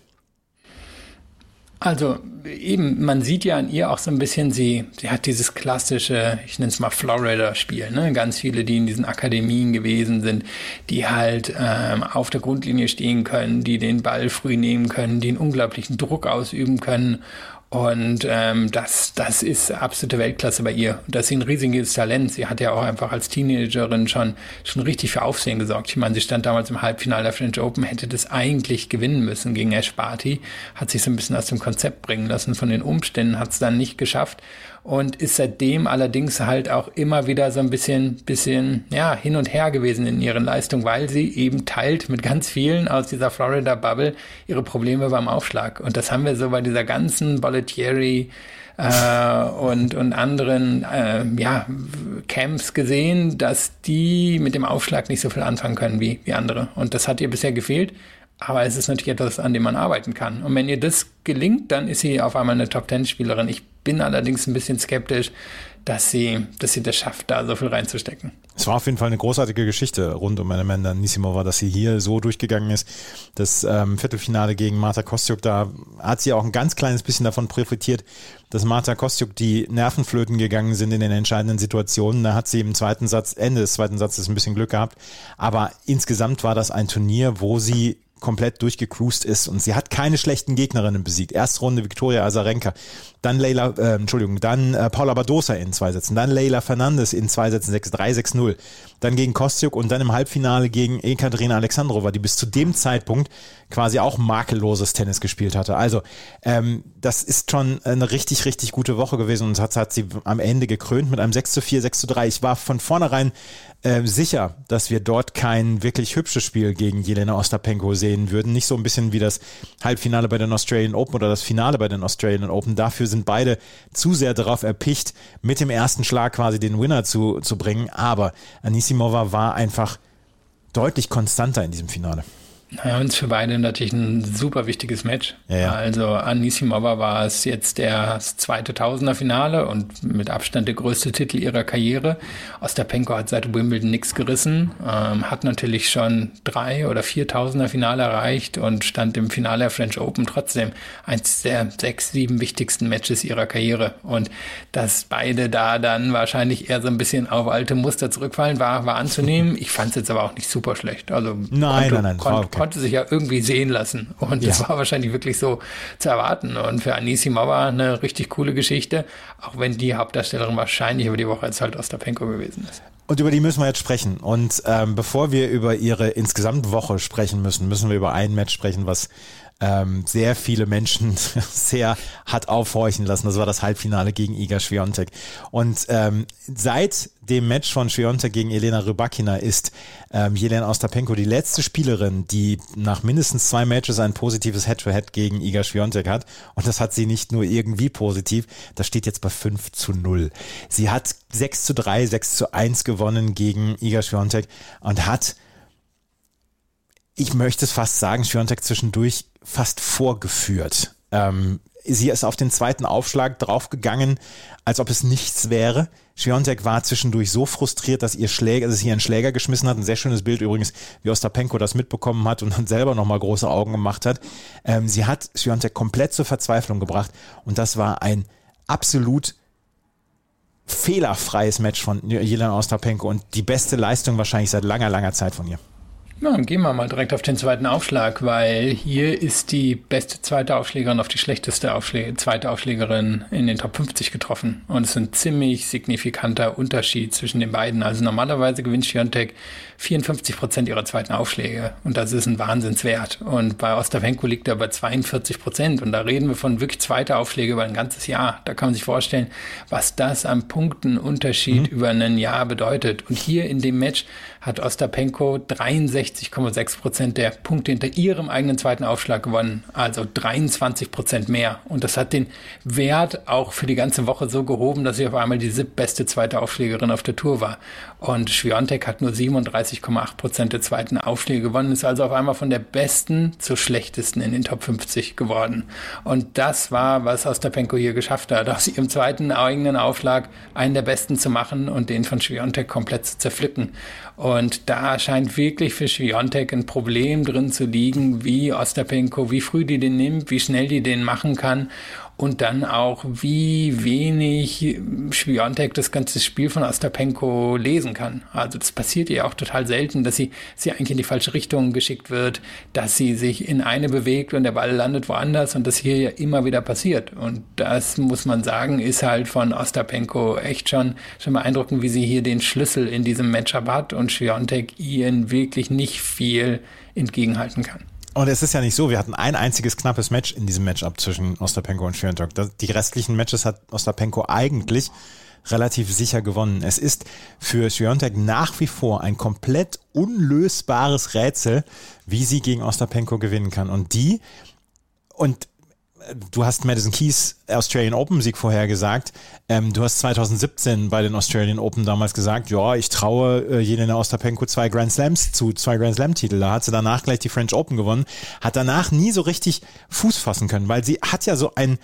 Also eben, man sieht ja an ihr auch so ein bisschen, sie hat dieses klassische, ich nenne es mal Florida-Spiel, ne? Ganz viele, die in diesen Akademien gewesen sind, die halt auf der Grundlinie stehen können, die den Ball früh nehmen können, die einen unglaublichen Druck ausüben können. Und das ist absolute Weltklasse bei ihr. Das ist ein riesiges Talent. Sie hat ja auch einfach als Teenagerin schon richtig für Aufsehen gesorgt. Ich meine, sie stand damals im Halbfinale der French Open, hätte das eigentlich gewinnen müssen gegen Ash Barty, hat sich so ein bisschen aus dem Konzept bringen lassen von den Umständen, hat es dann nicht geschafft und ist seitdem allerdings halt auch immer wieder so ein bisschen hin und her gewesen in ihren Leistungen, weil sie eben teilt mit ganz vielen aus dieser Florida-Bubble ihre Probleme beim Aufschlag. Und das haben wir so bei dieser ganzen Bollettieri und anderen Camps gesehen, dass die mit dem Aufschlag nicht so viel anfangen können wie andere. Und das hat ihr bisher gefehlt. Aber es ist natürlich etwas, an dem man arbeiten kann. Und wenn ihr das gelingt, dann ist sie auf einmal eine Top-10-Spielerin. Ich bin allerdings ein bisschen skeptisch, dass sie das schafft, da so viel reinzustecken. Es war auf jeden Fall eine großartige Geschichte rund um Amanda Anisimova, dass sie hier so durchgegangen ist. Das Viertelfinale gegen Marta Kostyuk, da hat sie auch ein ganz kleines bisschen davon profitiert, dass Marta Kostyuk die Nervenflöten gegangen sind in den entscheidenden Situationen. Da hat sie im Ende des zweiten Satzes ein bisschen Glück gehabt. Aber insgesamt war das ein Turnier, wo sie komplett durchgecruised ist und sie hat keine schlechten Gegnerinnen besiegt. Erste Runde Victoria Azarenka, dann Paula Badosa in 2 Sätzen, dann Leylah Fernandez in 2 Sätzen 6-3, 6-0, dann gegen Kostyuk und dann im Halbfinale gegen Ekaterina Alexandrova, die bis zu dem Zeitpunkt quasi auch makelloses Tennis gespielt hatte. Also das ist schon eine richtig, richtig gute Woche gewesen und hat sie am Ende gekrönt mit einem 6-4, 6-3. Ich war von vornherein sicher, dass wir dort kein wirklich hübsches Spiel gegen Jelena Ostapenko sehen würden. Nicht so ein bisschen wie das Halbfinale bei den Australian Open oder das Finale bei den Australian Open. Dafür sind beide zu sehr darauf erpicht, mit dem ersten Schlag quasi den Winner zu bringen. Aber Anisimova war einfach deutlich konstanter in diesem Finale. Ja, und für beide natürlich ein super wichtiges Match. Ja. Also Anisimova war es jetzt das zweite Tausender-Finale und mit Abstand der größte Titel ihrer Karriere. Ostapenko hat seit Wimbledon nichts gerissen, hat natürlich schon 3 oder 4 Tausender-Finale erreicht und stand im Finale der French Open trotzdem eins der 6, 7 wichtigsten Matches ihrer Karriere. Und dass beide da dann wahrscheinlich eher so ein bisschen auf alte Muster zurückfallen, war anzunehmen. Ich fand es jetzt aber auch nicht super schlecht. Also nein. Konnte sich ja irgendwie sehen lassen. Und das war wahrscheinlich wirklich so zu erwarten. Und für Anisimova eine richtig coole Geschichte, auch wenn die Hauptdarstellerin wahrscheinlich über die Woche jetzt halt Ostapenko gewesen ist. Und über die müssen wir jetzt sprechen. Und bevor wir über ihre insgesamt Woche sprechen müssen wir über ein Match sprechen, was sehr viele Menschen sehr hat aufhorchen lassen. Das war das Halbfinale gegen Iga Swiatek. Und seit dem Match von Swiatek gegen Elena Rybakina ist Jelena Ostapenko die letzte Spielerin, die nach mindestens 2 Matches ein positives Head-to-Head gegen Iga Swiatek hat. Und das hat sie nicht nur irgendwie positiv, das steht jetzt bei 5-0. Sie hat 6-3, 6-1 gewonnen gegen Iga Swiatek und hat, ich möchte es fast sagen, Swiatek zwischendurch fast vorgeführt. Sie ist auf den zweiten Aufschlag draufgegangen, als ob es nichts wäre. Swiatek war zwischendurch so frustriert, dass sie ihren Schläger geschmissen hat. Ein sehr schönes Bild übrigens, wie Ostapenko das mitbekommen hat und dann selber nochmal große Augen gemacht hat. Sie hat Swiatek komplett zur Verzweiflung gebracht und das war ein absolut fehlerfreies Match von Jelena Ostapenko und die beste Leistung wahrscheinlich seit langer, langer Zeit von ihr. Ja, dann gehen wir mal direkt auf den zweiten Aufschlag, weil hier ist die beste zweite Aufschlägerin auf die schlechteste zweite Aufschlägerin in den Top 50 getroffen. Und es ist ein ziemlich signifikanter Unterschied zwischen den beiden. Also normalerweise gewinnt Swiatek 54% ihrer zweiten Aufschläge. Und das ist ein Wahnsinnswert. Und bei Ostapenko liegt er bei 42%. Und da reden wir von wirklich zweite Aufschläge über ein ganzes Jahr. Da kann man sich vorstellen, was das am Punktenunterschied über ein Jahr bedeutet. Und hier in dem Match hat Ostapenko 63 61,6% der Punkte hinter ihrem eigenen zweiten Aufschlag gewonnen, also 23% mehr. Und das hat den Wert auch für die ganze Woche so gehoben, dass sie auf einmal die siebtbeste zweite Aufschlägerin auf der Tour war. Und Swiatek hat nur 37,8% der zweiten Aufschläge gewonnen, ist also auf einmal von der besten zur schlechtesten in den Top 50 geworden. Und das war, was Ostapenko hier geschafft hat, aus ihrem zweiten eigenen Aufschlag einen der besten zu machen und den von Swiatek komplett zu zerpflücken. Und da scheint wirklich für Swiatek ein Problem drin zu liegen, wie Ostapenko, wie früh die den nimmt, wie schnell die den machen kann und dann auch, wie wenig Swiatek das ganze Spiel von Ostapenko lesen kann. Also das passiert ihr auch total selten, dass sie eigentlich in die falsche Richtung geschickt wird, dass sie sich in eine bewegt und der Ball landet woanders und das hier ja immer wieder passiert. Und das, muss man sagen, ist halt von Ostapenko echt schon beeindruckend, wie sie hier den Schlüssel in diesem Matchup hat und Swiatek ihren wirklich nicht viel entgegenhalten kann. Und es ist ja nicht so, wir hatten ein einziges knappes Match in diesem Matchup zwischen Ostapenko und Swiatek. Die restlichen Matches hat Ostapenko eigentlich relativ sicher gewonnen. Es ist für Swiatek nach wie vor ein komplett unlösbares Rätsel, wie sie gegen Ostapenko gewinnen kann. Und du hast Madison Keys Australian Open Sieg vorhergesagt. Du hast 2017 bei den Australian Open damals gesagt, ja, ich traue Jelena Ostapenko 2 Grand Slams zu, 2 Grand Slam Titel. Da hat sie danach gleich die French Open gewonnen, hat danach nie so richtig Fuß fassen können, weil sie hat ja so ein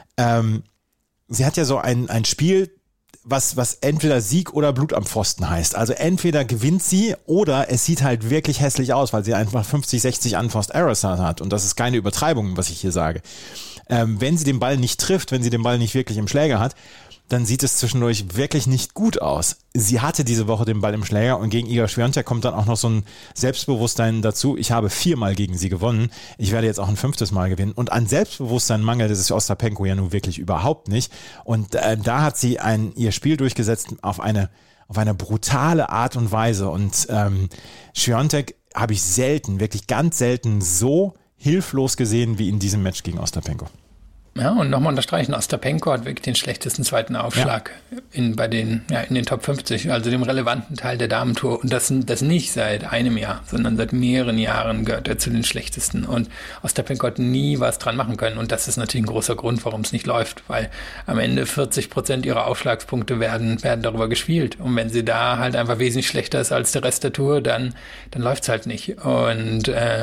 Spiel, was entweder Sieg oder Blut am Pfosten heißt. Also entweder gewinnt sie oder es sieht halt wirklich hässlich aus, weil sie einfach 50, 60 Unforced Errors hat. Und das ist keine Übertreibung, was ich hier sage. Wenn sie den Ball nicht trifft, wenn sie den Ball nicht wirklich im Schläger hat, dann sieht es zwischendurch wirklich nicht gut aus. Sie hatte diese Woche den Ball im Schläger und gegen Iga Swiatek kommt dann auch noch so ein Selbstbewusstsein dazu. Ich habe 4-mal gegen sie gewonnen. Ich werde jetzt auch ein 5. Mal gewinnen. Und an Selbstbewusstsein mangelt es Ostapenko ja nun wirklich überhaupt nicht. Und da hat sie ihr Spiel durchgesetzt auf eine brutale Art und Weise. Und Swiatek habe ich selten, wirklich ganz selten so hilflos gesehen wie in diesem Match gegen Ostapenko. Ja, und nochmal unterstreichen, Ostapenko hat wirklich den schlechtesten zweiten Aufschlag in den Top 50, also dem relevanten Teil der Damentour. Und das nicht seit einem Jahr, sondern seit mehreren Jahren gehört er zu den schlechtesten. Und Ostapenko hat nie was dran machen können. Und das ist natürlich ein großer Grund, warum es nicht läuft, weil am Ende 40% ihrer Aufschlagspunkte werden darüber gespielt. Und wenn sie da halt einfach wesentlich schlechter ist als der Rest der Tour, dann läuft es halt nicht. Und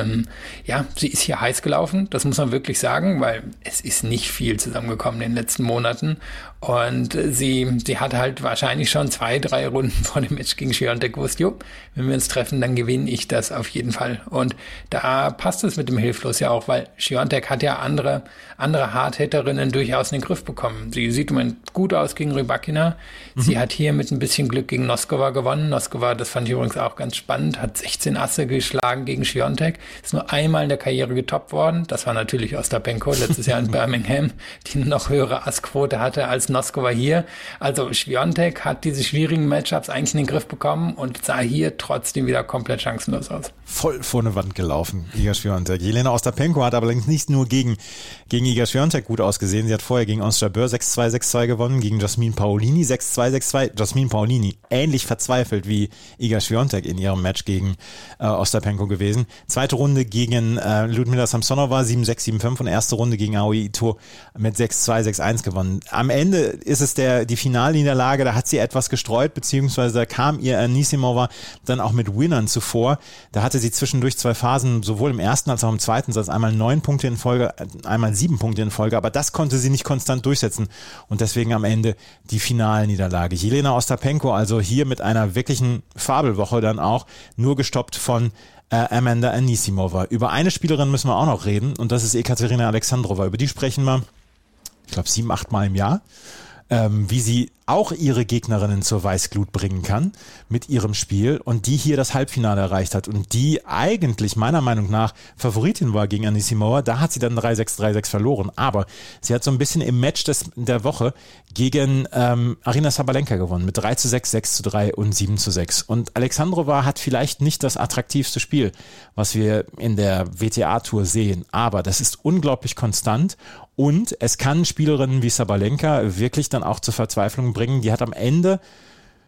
sie ist hier heiß gelaufen, das muss man wirklich sagen, weil es ist nicht viel zusammengekommen in den letzten Monaten und sie hat halt wahrscheinlich schon 2-3 Runden vor dem Match gegen Swiatek gewusst, wenn wir uns treffen, dann gewinne ich das auf jeden Fall und da passt es mit dem Hilflos ja auch, weil Swiatek hat ja andere Hardhitterinnen durchaus in den Griff bekommen. Sie sieht im Moment gut aus gegen Rybakina, sie hat hier mit ein bisschen Glück gegen Noskova gewonnen. Noskova, das fand ich übrigens auch ganz spannend, hat 16 Asse geschlagen gegen Swiatek, ist nur einmal in der Karriere getoppt worden, das war natürlich Ostapenko letztes Jahr in Birmingham, die eine noch höhere Assquote hatte als Noskova hier. Also Swiatek hat diese schwierigen Matchups eigentlich in den Griff bekommen und sah hier trotzdem wieder komplett chancenlos aus. Voll vor eine Wand gelaufen, Iga Swiatek. Jelena Ostapenko hat aber nicht nur gegen Iga Swiatek gut ausgesehen. Sie hat vorher gegen Ons Jabeur 6-2, 6-2 gewonnen, gegen Jasmine Paolini 6-2, 6-2. Jasmine Paolini ähnlich verzweifelt wie Iga Swiatek in ihrem Match gegen Ostapenko gewesen. Zweite Runde gegen Ludmila Samsonova 7-6, 7-5 und erste Runde gegen Aoi Ito mit 6-2, 6-1 gewonnen. Am Ende ist es die Finalniederlage, da hat sie etwas gestreut, beziehungsweise da kam ihr Anisimova dann auch mit Winnern zuvor. Da hatte sie zwischendurch 2 Phasen, sowohl im ersten als auch im zweiten Satz, einmal 9 Punkte in Folge, einmal 7 Punkte in Folge, aber das konnte sie nicht konstant durchsetzen und deswegen am Ende die Finalniederlage. Jelena Ostapenko also hier mit einer wirklichen Fabelwoche dann auch, nur gestoppt von Amanda Anisimova. Über eine Spielerin müssen wir auch noch reden und das ist Ekaterina Alexandrova. Über die sprechen wir, ich glaube 7-8 Mal im Jahr, wie sie auch ihre Gegnerinnen zur Weißglut bringen kann mit ihrem Spiel und die hier das Halbfinale erreicht hat und die eigentlich meiner Meinung nach Favoritin war gegen Anisimova. Da hat sie dann 3-6, 3-6 verloren, aber sie hat so ein bisschen im Match der Woche gegen Aryna Sabalenka gewonnen mit 3-6, 6-3 und 7-6 und Alexandrova hat vielleicht nicht das attraktivste Spiel, was wir in der WTA-Tour sehen, aber das ist unglaublich konstant und es kann Spielerinnen wie Sabalenka wirklich dann auch zur Verzweiflung bringen. Die hat am Ende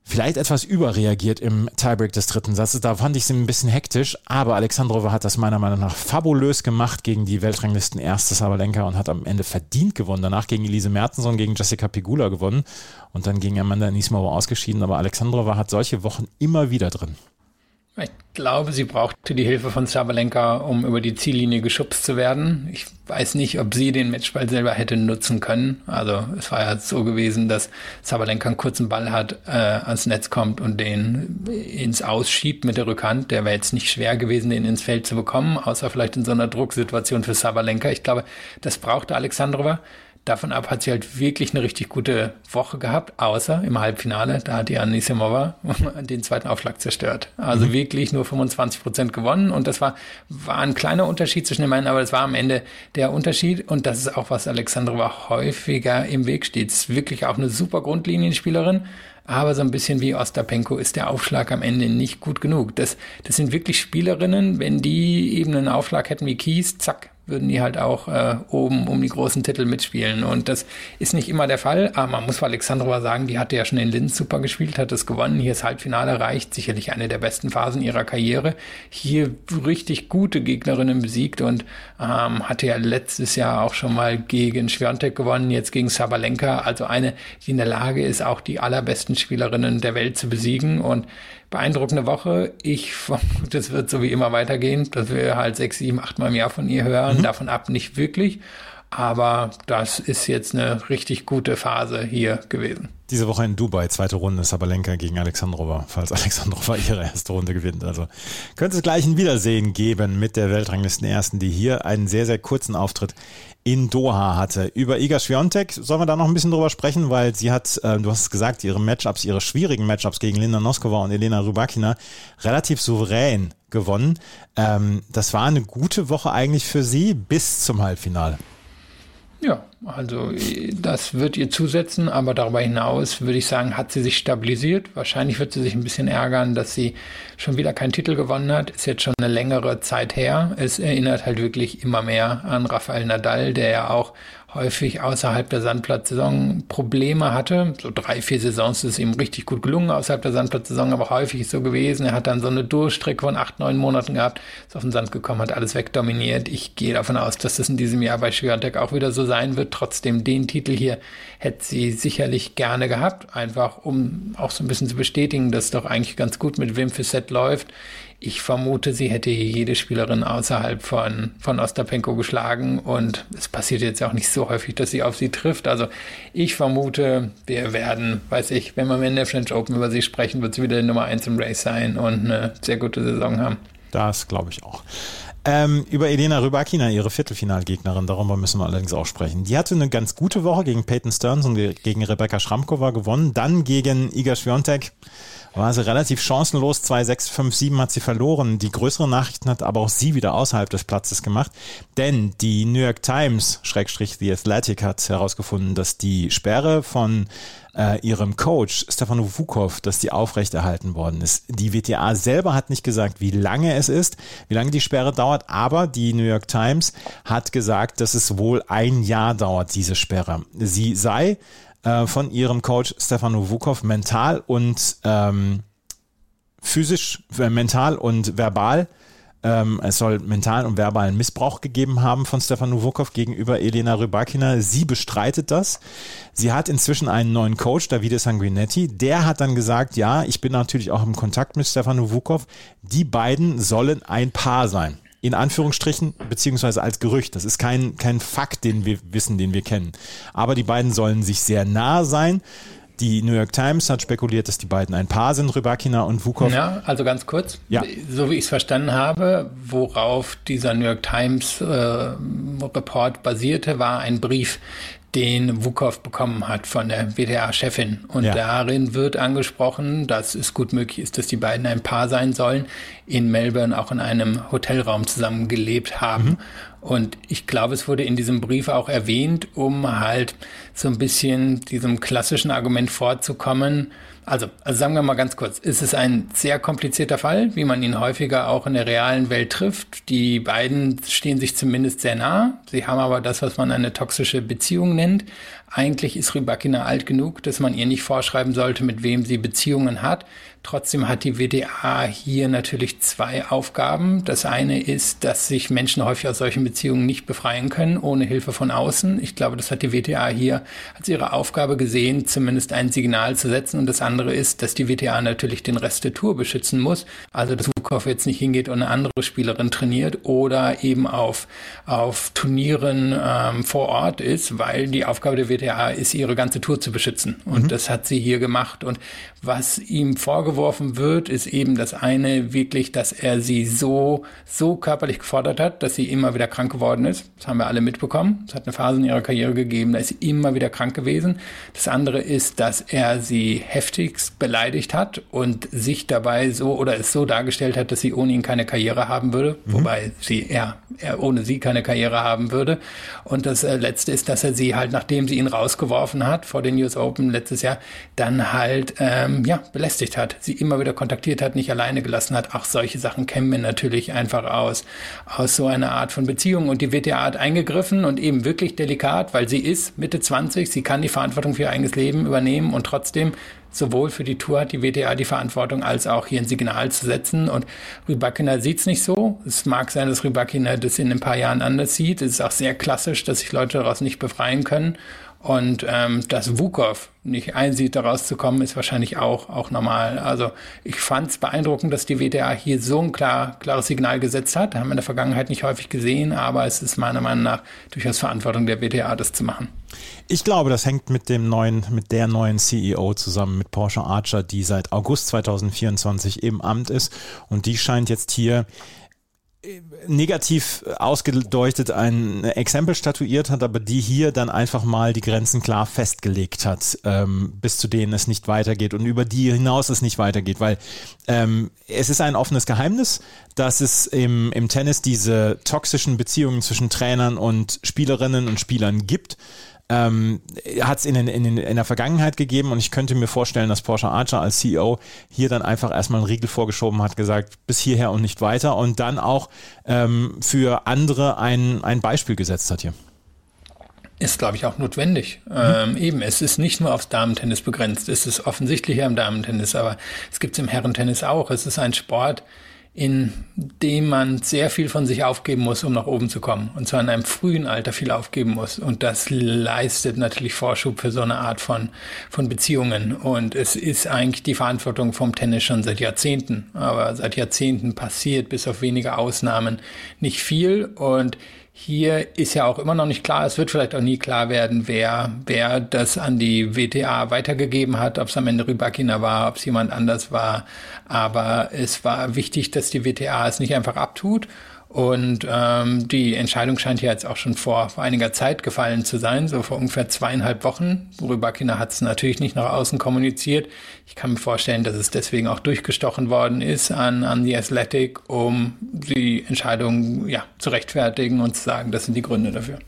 vielleicht etwas überreagiert im Tiebreak des dritten Satzes. Da fand ich sie ein bisschen hektisch, aber Alexandrova hat das meiner Meinung nach fabulös gemacht gegen die Weltranglisten erste Sabalenka und hat am Ende verdient gewonnen. Danach gegen Elise Mertens und gegen Jessica Pegula gewonnen und dann gegen Amanda Anisimova ausgeschieden. Aber Alexandrova hat solche Wochen immer wieder drin. Ich glaube, sie brauchte die Hilfe von Sabalenka, um über die Ziellinie geschubst zu werden. Ich weiß nicht, ob sie den Matchball selber hätte nutzen können. Also es war ja so gewesen, dass Sabalenka einen kurzen Ball hat, ans Netz kommt und den ins Aus schiebt mit der Rückhand. Der wäre jetzt nicht schwer gewesen, den ins Feld zu bekommen, außer vielleicht in so einer Drucksituation für Sabalenka. Ich glaube, das brauchte Alexandrova. Davon ab hat sie halt wirklich eine richtig gute Woche gehabt, außer im Halbfinale, da hat die Anisimova den zweiten Aufschlag zerstört. Also wirklich nur 25% gewonnen und das war ein kleiner Unterschied zwischen den beiden, aber das war am Ende der Unterschied und das ist auch, was Alexandrova häufiger im Weg steht. Es ist wirklich auch eine super Grundlinienspielerin, aber so ein bisschen wie Ostapenko ist der Aufschlag am Ende nicht gut genug. Das sind wirklich Spielerinnen, wenn die eben einen Aufschlag hätten wie Kies, zack, würden die halt auch oben um die großen Titel mitspielen. Und das ist nicht immer der Fall. Aber man muss bei Alexandrova sagen, die hatte ja schon in Linz super gespielt, hat es gewonnen. Hier ist Halbfinale erreicht. Sicherlich eine der besten Phasen ihrer Karriere. Hier richtig gute Gegnerinnen besiegt und hatte ja letztes Jahr auch schon mal gegen Świątek gewonnen, jetzt gegen Sabalenka. Also eine, die in der Lage ist, auch die allerbesten Spielerinnen der Welt zu besiegen. Und beeindruckende Woche. Ich vermute, es wird so wie immer weitergehen, dass wir halt 6, 7, 8 Mal im Jahr von ihr hören. Davon ab nicht wirklich. Aber das ist jetzt eine richtig gute Phase hier gewesen. Diese Woche in Dubai, zweite Runde, Sabalenka gegen Alexandrova, falls Alexandrova ihre erste Runde gewinnt. Also könnte es gleich ein Wiedersehen geben mit der Weltranglistenersten, die hier einen sehr, sehr kurzen Auftritt in Doha hatte. Über Iga Świątek sollen wir da noch ein bisschen drüber sprechen, weil sie hat, du hast es gesagt, ihre schwierigen Matchups gegen Linda Noskova und Elena Rybakina relativ souverän gewonnen. Das war eine gute Woche eigentlich für sie bis zum Halbfinale. Ja, also das wird ihr zusetzen, aber darüber hinaus würde ich sagen, hat sie sich stabilisiert. Wahrscheinlich wird sie sich ein bisschen ärgern, dass sie schon wieder keinen Titel gewonnen hat. Ist jetzt schon eine längere Zeit her. Es erinnert halt wirklich immer mehr an Rafael Nadal, der ja auch häufig außerhalb der Sandplatzsaison Probleme hatte. So 3, 4 Saisons ist es ihm richtig gut gelungen außerhalb der Sandplatzsaison, aber häufig ist so gewesen. Er hat dann so eine Durchstrecke von 8, 9 Monaten gehabt, ist auf den Sand gekommen, hat alles wegdominiert. Ich gehe davon aus, dass das in diesem Jahr bei Świątek auch wieder so sein wird. Trotzdem den Titel hier hätte sie sicherlich gerne gehabt, einfach um auch so ein bisschen zu bestätigen, dass es doch eigentlich ganz gut mit Wim Fissette läuft. Ich vermute, sie hätte jede Spielerin außerhalb von Ostapenko geschlagen und es passiert jetzt auch nicht so häufig, dass sie auf sie trifft. Also ich vermute, wir werden, wenn wir in der French Open über sie sprechen, wird sie wieder Nummer 1 im Race sein und eine sehr gute Saison haben. Das glaube ich auch. Über Elena Rybakina, ihre Viertelfinalgegnerin, darüber müssen wir allerdings auch sprechen. Die hatte eine ganz gute Woche gegen Peyton Stearns und gegen Rebecca Schramkova gewonnen. Dann gegen Iga Świątek war sie relativ chancenlos. 2-6, 5-7 hat sie verloren. Die größeren Nachrichten hat aber auch sie wieder außerhalb des Platzes gemacht. Denn die New York Times, /The Athletic, hat herausgefunden, dass die Sperre von ihrem Coach Stefano Vukov, dass die aufrechterhalten worden ist. Die WTA selber hat nicht gesagt, wie lange es ist, wie lange die Sperre dauert, aber die New York Times hat gesagt, dass es wohl 1 Jahr dauert, diese Sperre. Sie sei von ihrem Coach Stefano Vukov mental und mental und verbal. Es soll mentalen und verbalen Missbrauch gegeben haben von Stefano Vukov gegenüber Elena Rybakina. Sie bestreitet das. Sie hat inzwischen einen neuen Coach, Davide Sanguinetti. Der hat dann gesagt, ja, ich bin natürlich auch im Kontakt mit Stefano Vukov. Die beiden sollen ein Paar sein. In Anführungsstrichen, beziehungsweise als Gerücht. Das ist kein Fakt, den wir wissen, den wir kennen. Aber die beiden sollen sich sehr nah sein. Die New York Times hat spekuliert, dass die beiden ein Paar sind, Rybakina und Vukov. Ja, also ganz kurz. Ja. So wie ich es verstanden habe, worauf dieser New York Times Report basierte, war ein Brief, den Vukov bekommen hat von der WTA-Chefin. Und darin wird angesprochen, dass es gut möglich ist, dass die beiden ein Paar sein sollen, in Melbourne auch in einem Hotelraum zusammen gelebt haben. Und ich glaube, es wurde in diesem Brief auch erwähnt, um halt so ein bisschen diesem klassischen Argument vorzukommen. Also sagen wir mal ganz kurz, es ist ein sehr komplizierter Fall, wie man ihn häufiger auch in der realen Welt trifft. Die beiden stehen sich zumindest sehr nah. Sie haben aber das, was man eine toxische Beziehung nennt. Eigentlich ist Rybakina alt genug, dass man ihr nicht vorschreiben sollte, mit wem sie Beziehungen hat. Trotzdem hat die WTA hier natürlich 2 Aufgaben. Das eine ist, dass sich Menschen häufig aus solchen Beziehungen nicht befreien können, ohne Hilfe von außen. Ich glaube, das hat die WTA hier als ihre Aufgabe gesehen, zumindest ein Signal zu setzen. Und das andere ist, dass die WTA natürlich den Rest der Tour beschützen muss. Also, dass Vukov jetzt nicht hingeht und eine andere Spielerin trainiert oder eben auf Turnieren vor Ort ist, weil die Aufgabe der WTA ist, ihre ganze Tour zu beschützen. Und das hat sie hier gemacht. Und was ihm vorgeworfen wird, ist eben das eine wirklich, dass er sie so körperlich gefordert hat, dass sie immer wieder krank geworden ist. Das haben wir alle mitbekommen. Es hat eine Phase in ihrer Karriere gegeben, da ist sie immer wieder krank gewesen. Das andere ist, dass er sie heftigst beleidigt hat und sich dabei es so dargestellt hat, dass sie ohne ihn keine Karriere haben würde, wobei er ohne sie keine Karriere haben würde. Und das Letzte ist, dass er sie halt, nachdem sie ihn rausgeworfen hat vor den US Open letztes Jahr, dann halt belästigt hat, sie immer wieder kontaktiert hat, nicht alleine gelassen hat. Auch solche Sachen kennen wir natürlich einfach aus so einer Art von Beziehung. Und die WTA hat eingegriffen und eben wirklich delikat, weil sie ist Mitte 20, sie kann die Verantwortung für ihr eigenes Leben übernehmen und trotzdem sowohl für die Tour hat die WTA die Verantwortung, als auch hier ein Signal zu setzen. Und Rybakina sieht es nicht so. Es mag sein, dass Rybakina das in ein paar Jahren anders sieht. Es ist auch sehr klassisch, dass sich Leute daraus nicht befreien können. Und dass Vukov nicht einsieht, da rauszukommen, ist wahrscheinlich auch normal. Also ich fand es beeindruckend, dass die WTA hier so ein klares Signal gesetzt hat. Das haben wir in der Vergangenheit nicht häufig gesehen, aber es ist meiner Meinung nach durchaus Verantwortung der WTA, das zu machen. Ich glaube, das hängt mit der neuen CEO zusammen, mit Portia Archer, die seit August 2024 im Amt ist. Und die scheint jetzt hier negativ ausgedeutet ein Exempel statuiert hat, aber die hier dann einfach mal die Grenzen klar festgelegt hat, bis zu denen es nicht weitergeht und über die hinaus es nicht weitergeht, weil es ist ein offenes Geheimnis, dass es im Tennis diese toxischen Beziehungen zwischen Trainern und Spielerinnen und Spielern gibt. Hat es in der Vergangenheit gegeben und ich könnte mir vorstellen, dass Portia Archer als CEO hier dann einfach erstmal einen Riegel vorgeschoben hat, gesagt, bis hierher und nicht weiter und dann auch für andere ein Beispiel gesetzt hat hier. Ist, glaube ich, auch notwendig. Es ist nicht nur aufs Damentennis begrenzt, es ist offensichtlicher im Damentennis, aber es gibt es im Herrentennis auch. Es ist ein Sport, in dem man sehr viel von sich aufgeben muss, um nach oben zu kommen. Und zwar in einem frühen Alter viel aufgeben muss. Und das leistet natürlich Vorschub für so eine Art von Beziehungen. Und es ist eigentlich die Verantwortung vom Tennis schon seit Jahrzehnten. Aber seit Jahrzehnten passiert bis auf wenige Ausnahmen nicht viel. Und hier ist ja auch immer noch nicht klar, es wird vielleicht auch nie klar werden, wer das an die WTA weitergegeben hat, ob es am Ende Rybakina war, ob es jemand anders war. Aber es war wichtig, dass die WTA es nicht einfach abtut. Und die Entscheidung scheint ja jetzt auch schon vor einiger Zeit gefallen zu sein, so vor ungefähr 2,5 Wochen. Rybakina hat es natürlich nicht nach außen kommuniziert. Ich kann mir vorstellen, dass es deswegen auch durchgestochen worden ist an die Athletic, um die Entscheidung zu rechtfertigen und zu sagen, das sind die Gründe dafür.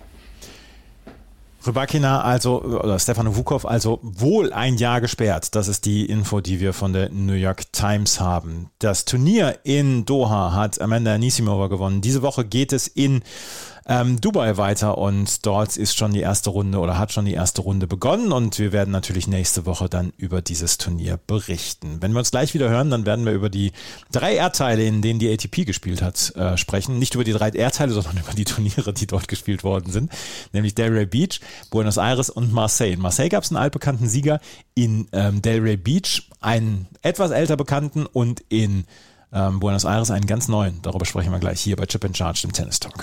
Rybakina oder Stefano Vukov wohl ein Jahr gesperrt. Das ist die Info, die wir von der New York Times haben. Das Turnier in Doha hat Amanda Anisimova gewonnen. Diese Woche geht es in Dubai weiter und dort ist schon die erste Runde oder hat schon die erste Runde begonnen und wir werden natürlich nächste Woche dann über dieses Turnier berichten. Wenn wir uns gleich wieder hören, dann werden wir über die 3 Erdteile, in denen die ATP gespielt hat, sprechen. Nicht über die 3 Erdteile, sondern über die Turniere, die dort gespielt worden sind, nämlich Delray Beach, Buenos Aires und Marseille. In Marseille gab es einen altbekannten Sieger, in Delray Beach einen etwas älter bekannten und in Buenos Aires einen ganz neuen. Darüber sprechen wir gleich hier bei Chip & Charge, dem Tennis Talk.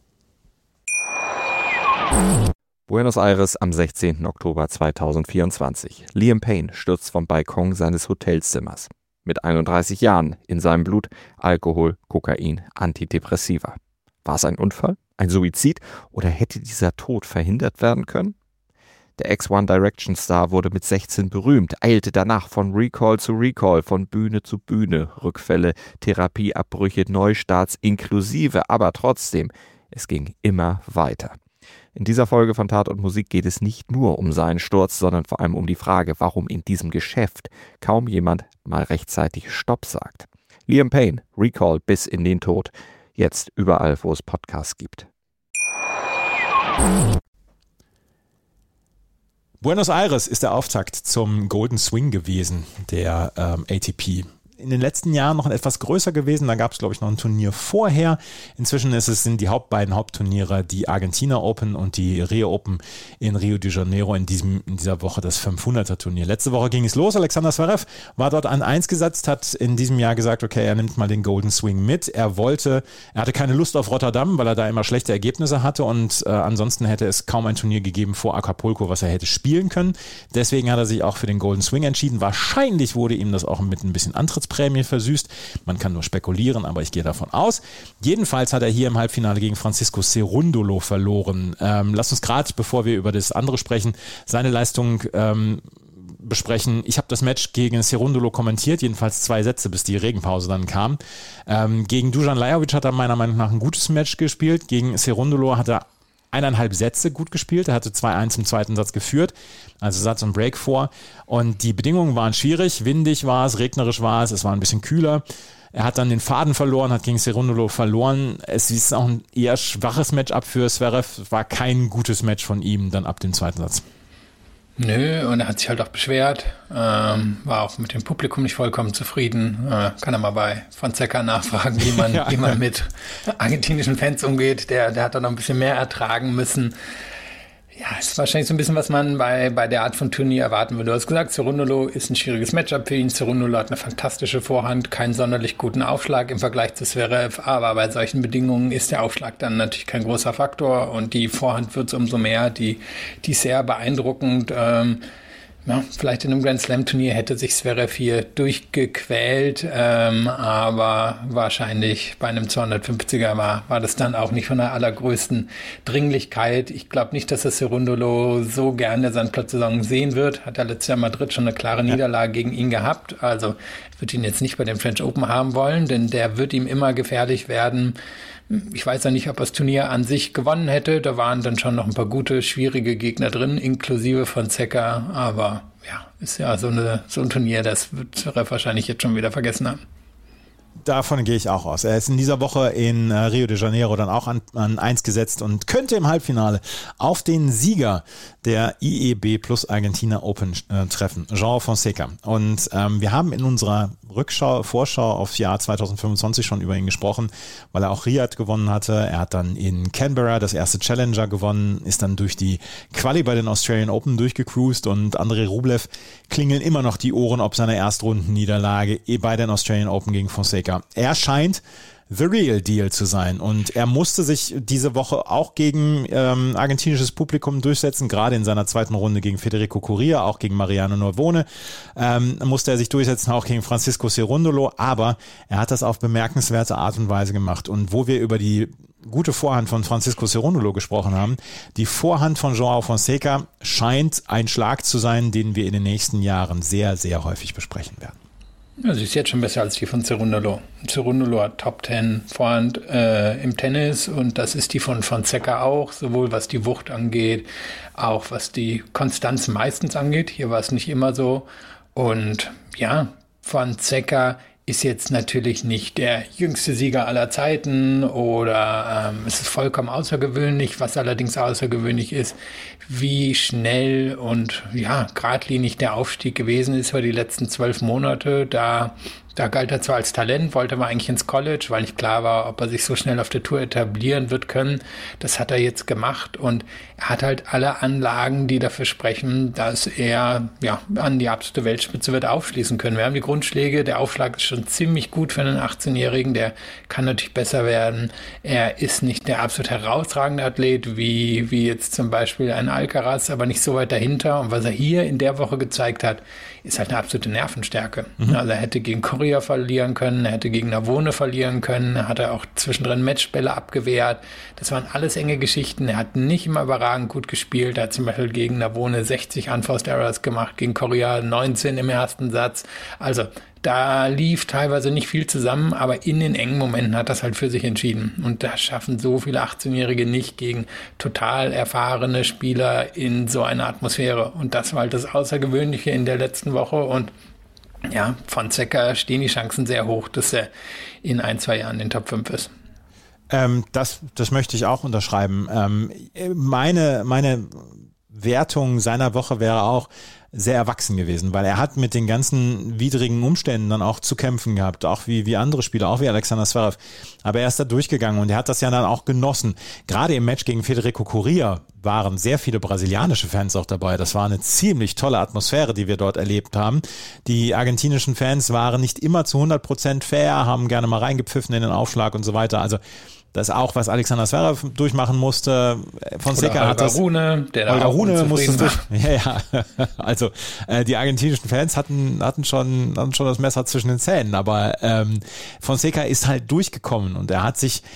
Buenos Aires am 16. Oktober 2024. Liam Payne stürzt vom Balkon seines Hotelzimmers. Mit 31 Jahren, in seinem Blut Alkohol, Kokain, Antidepressiva. War es ein Unfall, ein Suizid oder hätte dieser Tod verhindert werden können? Der Ex-One Direction Star wurde mit 16 berühmt, eilte danach von Recall zu Recall, von Bühne zu Bühne, Rückfälle, Therapieabbrüche, Neustarts inklusive, aber trotzdem, es ging immer weiter. In dieser Folge von Tat und Musik geht es nicht nur um seinen Sturz, sondern vor allem um die Frage, warum in diesem Geschäft kaum jemand mal rechtzeitig Stopp sagt. Liam Payne, Recall bis in den Tod, jetzt überall, wo es Podcasts gibt. Buenos Aires ist der Auftakt zum Golden Swing gewesen, der ATP. In den letzten Jahren noch etwas größer gewesen. Da gab es, glaube ich, noch ein Turnier vorher. Inzwischen sind die beiden Hauptturniere die Argentina Open und die Rio Open in Rio de Janeiro in dieser Woche das 500er-Turnier. Letzte Woche ging es los. Alexander Zverev war dort an 1 gesetzt, hat in diesem Jahr gesagt, okay, er nimmt mal den Golden Swing mit. Er hatte keine Lust auf Rotterdam, weil er da immer schlechte Ergebnisse hatte und ansonsten hätte es kaum ein Turnier gegeben vor Acapulco, was er hätte spielen können. Deswegen hat er sich auch für den Golden Swing entschieden. Wahrscheinlich wurde ihm das auch mit ein bisschen Antrittsprämie versüßt. Man kann nur spekulieren, aber ich gehe davon aus. Jedenfalls hat er hier im Halbfinale gegen Francisco Cerúndolo verloren. Lass uns gerade, bevor wir über das andere sprechen, seine Leistung besprechen. Ich habe das Match gegen Cerúndolo kommentiert, jedenfalls 2 Sätze, bis die Regenpause dann kam. Gegen Dusan Lajovic hat er meiner Meinung nach ein gutes Match gespielt. Gegen Cerúndolo hat er 1,5 Sätze gut gespielt. Er hatte 2-1 im zweiten Satz geführt, also Satz und Break vor. Und die Bedingungen waren schwierig, windig war es, regnerisch war es war ein bisschen kühler. Er hat dann den Faden verloren, hat gegen Cerúndolo verloren. Es ist auch ein eher schwaches Matchup für Zverev. Es war kein gutes Match von ihm dann ab dem zweiten Satz. Nö, und er hat sich halt auch beschwert, war auch mit dem Publikum nicht vollkommen zufrieden. Kann er mal bei Fonseca nachfragen, wie man mit argentinischen Fans umgeht. Der hat dann noch ein bisschen mehr ertragen müssen. Ja, ist wahrscheinlich so ein bisschen, was man bei der Art von Turnier erwarten würde. Du hast gesagt, Cerúndolo ist ein schwieriges Matchup für ihn. Cerúndolo hat eine fantastische Vorhand, keinen sonderlich guten Aufschlag im Vergleich zu Zverev, aber bei solchen Bedingungen ist der Aufschlag dann natürlich kein großer Faktor und die Vorhand wird es umso mehr, die sehr beeindruckend. Vielleicht in einem Grand Slam Turnier hätte sich Zverev hier durchgequält, aber wahrscheinlich bei einem 250er war das dann auch nicht von der allergrößten Dringlichkeit. Ich glaube nicht, dass das Cerúndolo so gerne Sandplatzsaison sehen wird. Hat er letztes Jahr in Madrid schon eine klare Niederlage gegen ihn gehabt. Also wird ihn jetzt nicht bei dem French Open haben wollen, denn der wird ihm immer gefährlich werden. Ich weiß ja nicht, ob er das Turnier an sich gewonnen hätte. Da waren dann schon noch ein paar gute, schwierige Gegner drin, inklusive Fonseca. Aber ja, ist ja so ein Turnier, das wird Zverev wahrscheinlich jetzt schon wieder vergessen haben. Davon gehe ich auch aus. Er ist in dieser Woche in Rio de Janeiro dann auch an 1 gesetzt und könnte im Halbfinale auf den Sieger der IEB plus Argentina Open treffen, João Fonseca. Und wir haben in unserer Vorschau aufs Jahr 2025 schon über ihn gesprochen, weil er auch Riyadh gewonnen hatte. Er hat dann in Canberra das erste Challenger gewonnen, ist dann durch die Quali bei den Australian Open durchgecruised und Andrei Rublev klingeln immer noch die Ohren ob seiner Erstrundenniederlage bei den Australian Open gegen Fonseca. Er scheint the real deal zu sein und er musste sich diese Woche auch gegen argentinisches Publikum durchsetzen, gerade in seiner zweiten Runde gegen Federico Coria, auch gegen Mariano Navone musste er sich durchsetzen, auch gegen Francisco Cerúndolo, aber er hat das auf bemerkenswerte Art und Weise gemacht und wo wir über die gute Vorhand von Francisco Cerúndolo gesprochen haben, die Vorhand von João Fonseca scheint ein Schlag zu sein, den wir in den nächsten Jahren sehr, sehr häufig besprechen werden. Ja, sie ist jetzt schon besser als die von Cerúndolo. Cerúndolo hat Top 10 Vorhand im Tennis und das ist die von Fonseca auch, sowohl was die Wucht angeht, auch was die Konstanz meistens angeht. Hier war es nicht immer so. Und ja, Fonseca ist jetzt natürlich nicht der jüngste Sieger aller Zeiten oder es ist vollkommen außergewöhnlich, was allerdings außergewöhnlich ist, wie schnell und ja, geradlinig der Aufstieg gewesen ist über die letzten 12 Monate. Da galt er zwar als Talent, wollte aber eigentlich ins College, weil nicht klar war, ob er sich so schnell auf der Tour etablieren wird können. Das hat er jetzt gemacht und er hat halt alle Anlagen, die dafür sprechen, dass er ja an die absolute Weltspitze wird aufschließen können. Wir haben die Grundschläge, der Aufschlag ist schon ziemlich gut für einen 18-Jährigen, der kann natürlich besser werden. Er ist nicht der absolut herausragende Athlet, wie jetzt zum Beispiel ein Alcaraz, aber nicht so weit dahinter. Und was er hier in der Woche gezeigt hat, ist halt eine absolute Nervenstärke. Also er hätte gegen Coria verlieren können, er hätte gegen Navone verlieren können, er hatte auch zwischendrin Matchbälle abgewehrt. Das waren alles enge Geschichten. Er hat nicht immer überragend gut gespielt. Er hat zum Beispiel gegen Navone 60 Unforced Errors gemacht, gegen Coria 19 im ersten Satz. Also da lief teilweise nicht viel zusammen, aber in den engen Momenten hat das halt für sich entschieden. Und das schaffen so viele 18-Jährige nicht gegen total erfahrene Spieler in so einer Atmosphäre. Und das war halt das Außergewöhnliche in der letzten Woche. Und ja, Fonseca stehen die Chancen sehr hoch, dass er in 1-2 Jahren in den Top 5 ist. Das möchte ich auch unterschreiben. Meine Wertung seiner Woche wäre auch sehr erwachsen gewesen, weil er hat mit den ganzen widrigen Umständen dann auch zu kämpfen gehabt, auch wie andere Spieler, auch wie Alexander Zverev. Aber er ist da durchgegangen und er hat das ja dann auch genossen. Gerade im Match gegen Federico Coria waren sehr viele brasilianische Fans auch dabei. Das war eine ziemlich tolle Atmosphäre, die wir dort erlebt haben. Die argentinischen Fans waren nicht immer zu 100% fair, haben gerne mal reingepfiffen in den Aufschlag und so weiter. Also das auch, was Alexander Zverev durchmachen musste. Fonseca hat das. Rune, der Holger da auch Rune musste es durch. war. Ja. Also die argentinischen Fans hatten schon das Messer zwischen den Zähnen, aber Fonseca ist halt durchgekommen und er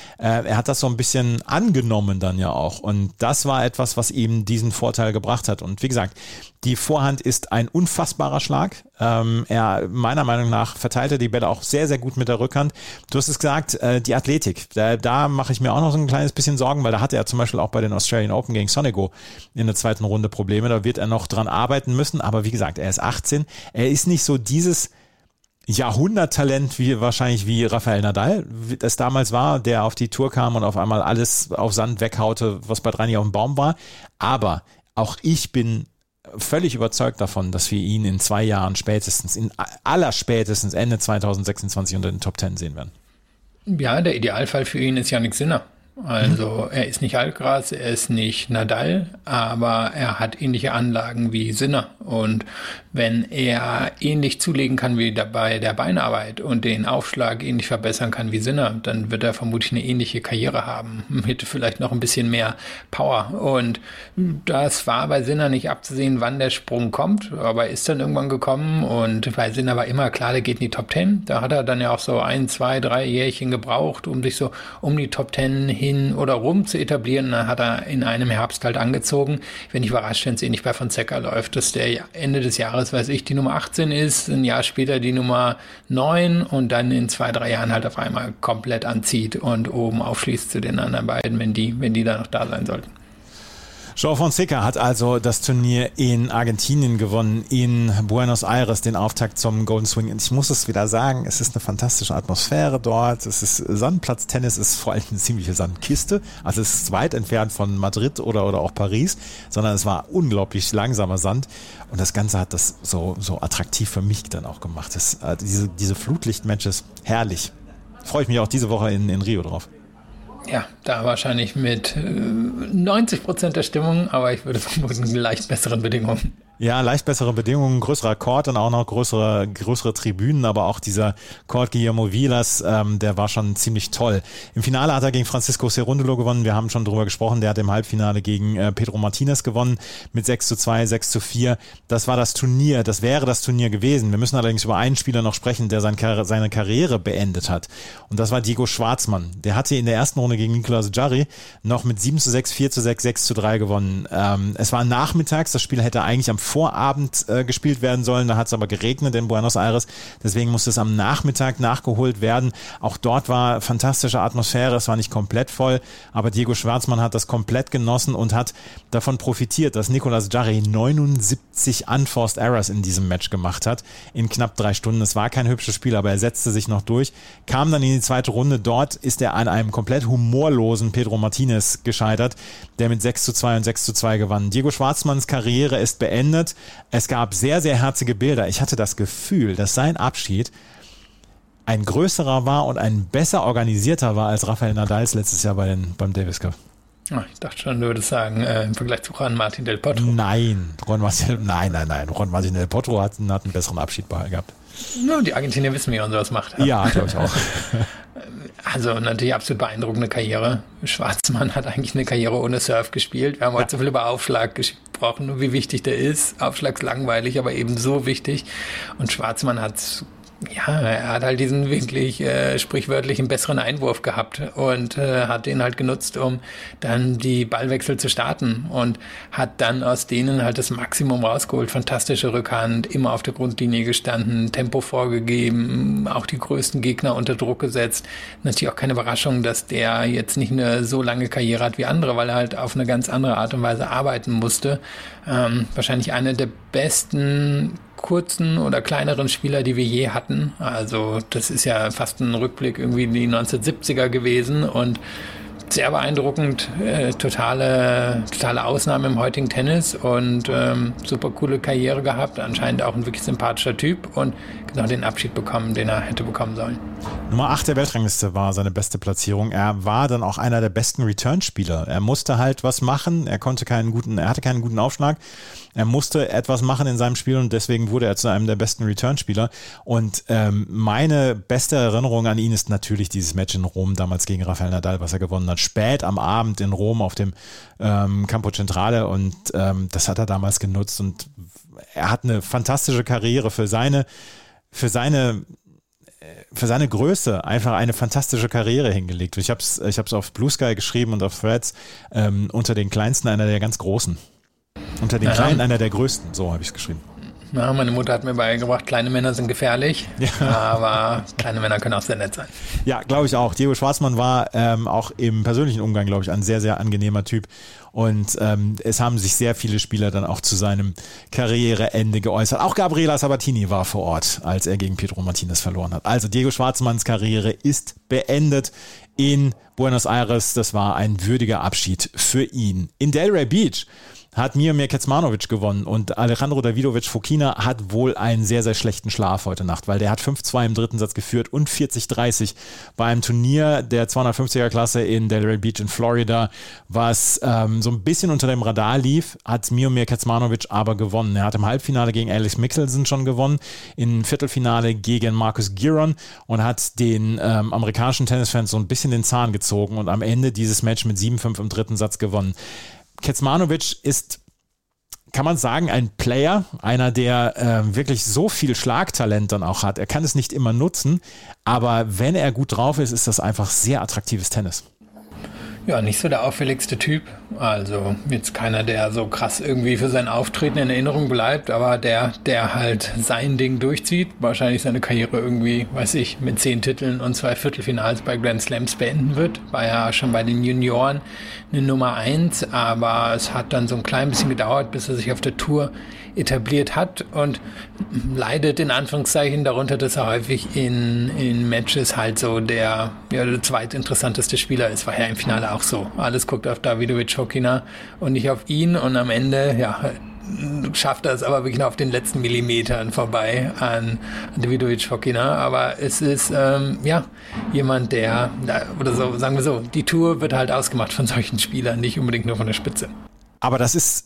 hat das so ein bisschen angenommen dann ja auch. Und das war etwas, was ihm diesen Vorteil gebracht hat. Und wie gesagt, die Vorhand ist ein unfassbarer Schlag. Er, meiner Meinung nach, verteilte die Bälle auch sehr, sehr gut mit der Rückhand. Du hast es gesagt, die Athletik. Da mache ich mir auch noch so ein kleines bisschen Sorgen, weil da hatte er zum Beispiel auch bei den Australian Open gegen Sonego in der zweiten Runde Probleme. Da wird er noch dran arbeiten müssen. Aber wie gesagt, er ist 18. Er ist nicht so dieses Jahrhunderttalent wie Rafael Nadal es damals war, der auf die Tour kam und auf einmal alles auf Sand weghaute, was bei Drani auf dem Baum war. Aber auch ich bin völlig überzeugt davon, dass wir ihn in 2 Jahren allerspätestens Ende 2026 unter den Top 10 sehen werden. Ja, der Idealfall für ihn ist Jannik Sinner. Also er ist nicht Alcaraz, er ist nicht Nadal, aber er hat ähnliche Anlagen wie Sinner. Und wenn er ähnlich zulegen kann wie bei der Beinarbeit und den Aufschlag ähnlich verbessern kann wie Sinner, dann wird er vermutlich eine ähnliche Karriere haben, mit vielleicht noch ein bisschen mehr Power. Und das war bei Sinner nicht abzusehen, wann der Sprung kommt, aber ist dann irgendwann gekommen. Und bei Sinner war immer klar, der geht in die Top 10. Da hat er dann ja auch so 1, 2, 3 Jährchen gebraucht, um sich so um die Top 10 hin oder rum zu etablieren. Dann hat er in einem Herbst halt angezogen. Ich bin nicht überrascht, wenn es ähnlich bei Fonseca läuft, dass der Ende des Jahres, weiß ich, die Nummer 18 ist, ein Jahr später die Nummer 9 und dann in 2, 3 Jahren halt auf einmal komplett anzieht und oben aufschließt zu den anderen beiden, wenn die da noch da sein sollten. João Fonseca hat also das Turnier in Argentinien gewonnen, in Buenos Aires, den Auftakt zum Golden Swing. Und ich muss es wieder sagen, es ist eine fantastische Atmosphäre dort. Es ist Sandplatztennis, ist vor allem eine ziemliche Sandkiste. Also es ist weit entfernt von Madrid oder auch Paris, sondern es war unglaublich langsamer Sand. Und das Ganze hat das so attraktiv für mich dann auch gemacht. Diese Flutlichtmatches, herrlich. Freue ich mich auch diese Woche in Rio drauf. Ja, da wahrscheinlich mit 90% der Stimmung, aber ich würde vermuten, leicht besseren Bedingungen. Ja, leicht bessere Bedingungen, größerer Court und auch noch größere Tribünen, aber auch dieser Court Guillermo Vilas, der war schon ziemlich toll. Im Finale hat er gegen Francisco Cerúndolo gewonnen, wir haben schon drüber gesprochen, der hat im Halbfinale gegen Pedro Martinez gewonnen mit 6:2, 6:4. Das war das Turnier, das wäre das Turnier gewesen. Wir müssen allerdings über einen Spieler noch sprechen, der seine Karriere beendet hat. Und das war Diego Schwartzmann. Der hatte in der ersten Runde gegen Nicolas Jarry noch mit 7:6, 4:6, 6:3 gewonnen. Es war nachmittags, das Spiel hätte eigentlich am Vorabend gespielt werden sollen, da hat es aber geregnet in Buenos Aires, deswegen musste es am Nachmittag nachgeholt werden. Auch dort war fantastische Atmosphäre, es war nicht komplett voll, aber Diego Schwartzmann hat das komplett genossen und hat davon profitiert, dass Nicolas Jarry 79 Unforced Errors in diesem Match gemacht hat, in knapp 3 Stunden. Es war kein hübsches Spiel, aber er setzte sich noch durch, kam dann in die zweite Runde, dort ist er an einem komplett humorlosen Pedro Martinez gescheitert, der mit 6:2 und 6:2 gewann. Diego Schwartzmanns Karriere ist beendet. Es gab sehr, sehr herzige Bilder. Ich hatte das Gefühl, dass sein Abschied ein größerer war und ein besser organisierter war als Rafael Nadals letztes Jahr beim Davis Cup. Ich dachte schon, du würdest sagen, im Vergleich zu Juan Martín del Potro. Nein. Juan Martín del Potro hat einen besseren Abschied gehabt. No, die Argentinier wissen, wie man sowas macht. Ja, glaube ich auch. Also natürlich absolut beeindruckende Karriere. Schwartzmann hat eigentlich eine Karriere ohne Surf gespielt. Wir haben heute so viel über Aufschlag gesprochen und wie wichtig der ist. Aufschlag ist langweilig, aber eben so wichtig. Und Schwartzmann er hat halt diesen wirklich sprichwörtlichen besseren Einwurf gehabt und hat den halt genutzt, um dann die Ballwechsel zu starten und hat dann aus denen halt das Maximum rausgeholt. Fantastische Rückhand, immer auf der Grundlinie gestanden, Tempo vorgegeben, auch die größten Gegner unter Druck gesetzt. Natürlich auch keine Überraschung, dass der jetzt nicht eine so lange Karriere hat wie andere, weil er halt auf eine ganz andere Art und Weise arbeiten musste. Wahrscheinlich einer der besten kurzen oder kleineren Spieler, die wir je hatten. Also das ist ja fast ein Rückblick irgendwie in die 1970er gewesen und sehr beeindruckend, totale Ausnahme im heutigen Tennis und super coole Karriere gehabt, anscheinend auch ein wirklich sympathischer Typ und genau den Abschied bekommen, den er hätte bekommen sollen. Nummer 8 der Weltrangliste war seine beste Platzierung. Er war dann auch einer der besten Return-Spieler. Er musste halt was machen, er hatte keinen guten Aufschlag. Er musste etwas machen in seinem Spiel und deswegen wurde er zu einem der besten Return-Spieler. Und meine beste Erinnerung an ihn ist natürlich dieses Match in Rom damals gegen Rafael Nadal, was er gewonnen hat. Spät am Abend in Rom auf dem Campo Centrale und das hat er damals genutzt und er hat eine fantastische Karriere für seine Größe einfach eine fantastische Karriere hingelegt. Ich hab's auf Blue Sky geschrieben und auf Threads, unter den Kleinsten einer der ganz Großen. Unter den Kleinen einer der Größten, so habe ich es geschrieben. Ja, meine Mutter hat mir beigebracht, kleine Männer sind gefährlich, aber kleine Männer können auch sehr nett sein. Ja, glaube ich auch. Diego Schwartzman war auch im persönlichen Umgang, glaube ich, ein sehr, sehr angenehmer Typ. Und es haben sich sehr viele Spieler dann auch zu seinem Karriereende geäußert. Auch Gabriela Sabatini war vor Ort, als er gegen Pedro Martinez verloren hat. Also Diego Schwartzmans Karriere ist beendet in Buenos Aires. Das war ein würdiger Abschied für ihn. In Delray Beach hat Miomir Kecmanovic gewonnen und Alejandro Davidovich Fokina hat wohl einen sehr, sehr schlechten Schlaf heute Nacht, weil der hat 5-2 im dritten Satz geführt und 40-30 bei einem Turnier der 250er-Klasse in Delray Beach in Florida, was so ein bisschen unter dem Radar lief, hat Miomir Kecmanovic aber gewonnen. Er hat im Halbfinale gegen Alex Michelsen schon gewonnen, im Viertelfinale gegen Marcus Giron und hat den amerikanischen Tennisfans so ein bisschen den Zahn gezogen und am Ende dieses Match mit 7-5 im dritten Satz gewonnen. Kecmanovic ist, kann man sagen, ein Player, einer, der wirklich so viel Schlagtalent dann auch hat. Er kann es nicht immer nutzen, aber wenn er gut drauf ist, ist das einfach sehr attraktives Tennis. Ja, nicht so der auffälligste Typ. Also jetzt keiner, der so krass irgendwie für sein Auftreten in Erinnerung bleibt, aber der halt sein Ding durchzieht, wahrscheinlich seine Karriere irgendwie, weiß ich, mit 10 Titeln und 2 Viertelfinals bei Grand Slams beenden wird. War ja schon bei den Junioren eine Nummer 1, aber es hat dann so ein klein bisschen gedauert, bis er sich auf der Tour etabliert hat und leidet in Anführungszeichen darunter, dass er häufig in Matches halt so der zweitinteressanteste Spieler ist. War ja im Finale auch so. Alles guckt auf Davidovich Fokina und nicht auf ihn und am Ende, schafft er es aber wirklich noch auf den letzten Millimetern vorbei an Davidovich Fokina. Aber es ist, jemand, der, oder so, sagen wir so, die Tour wird halt ausgemacht von solchen Spielern, nicht unbedingt nur von der Spitze. Aber das ist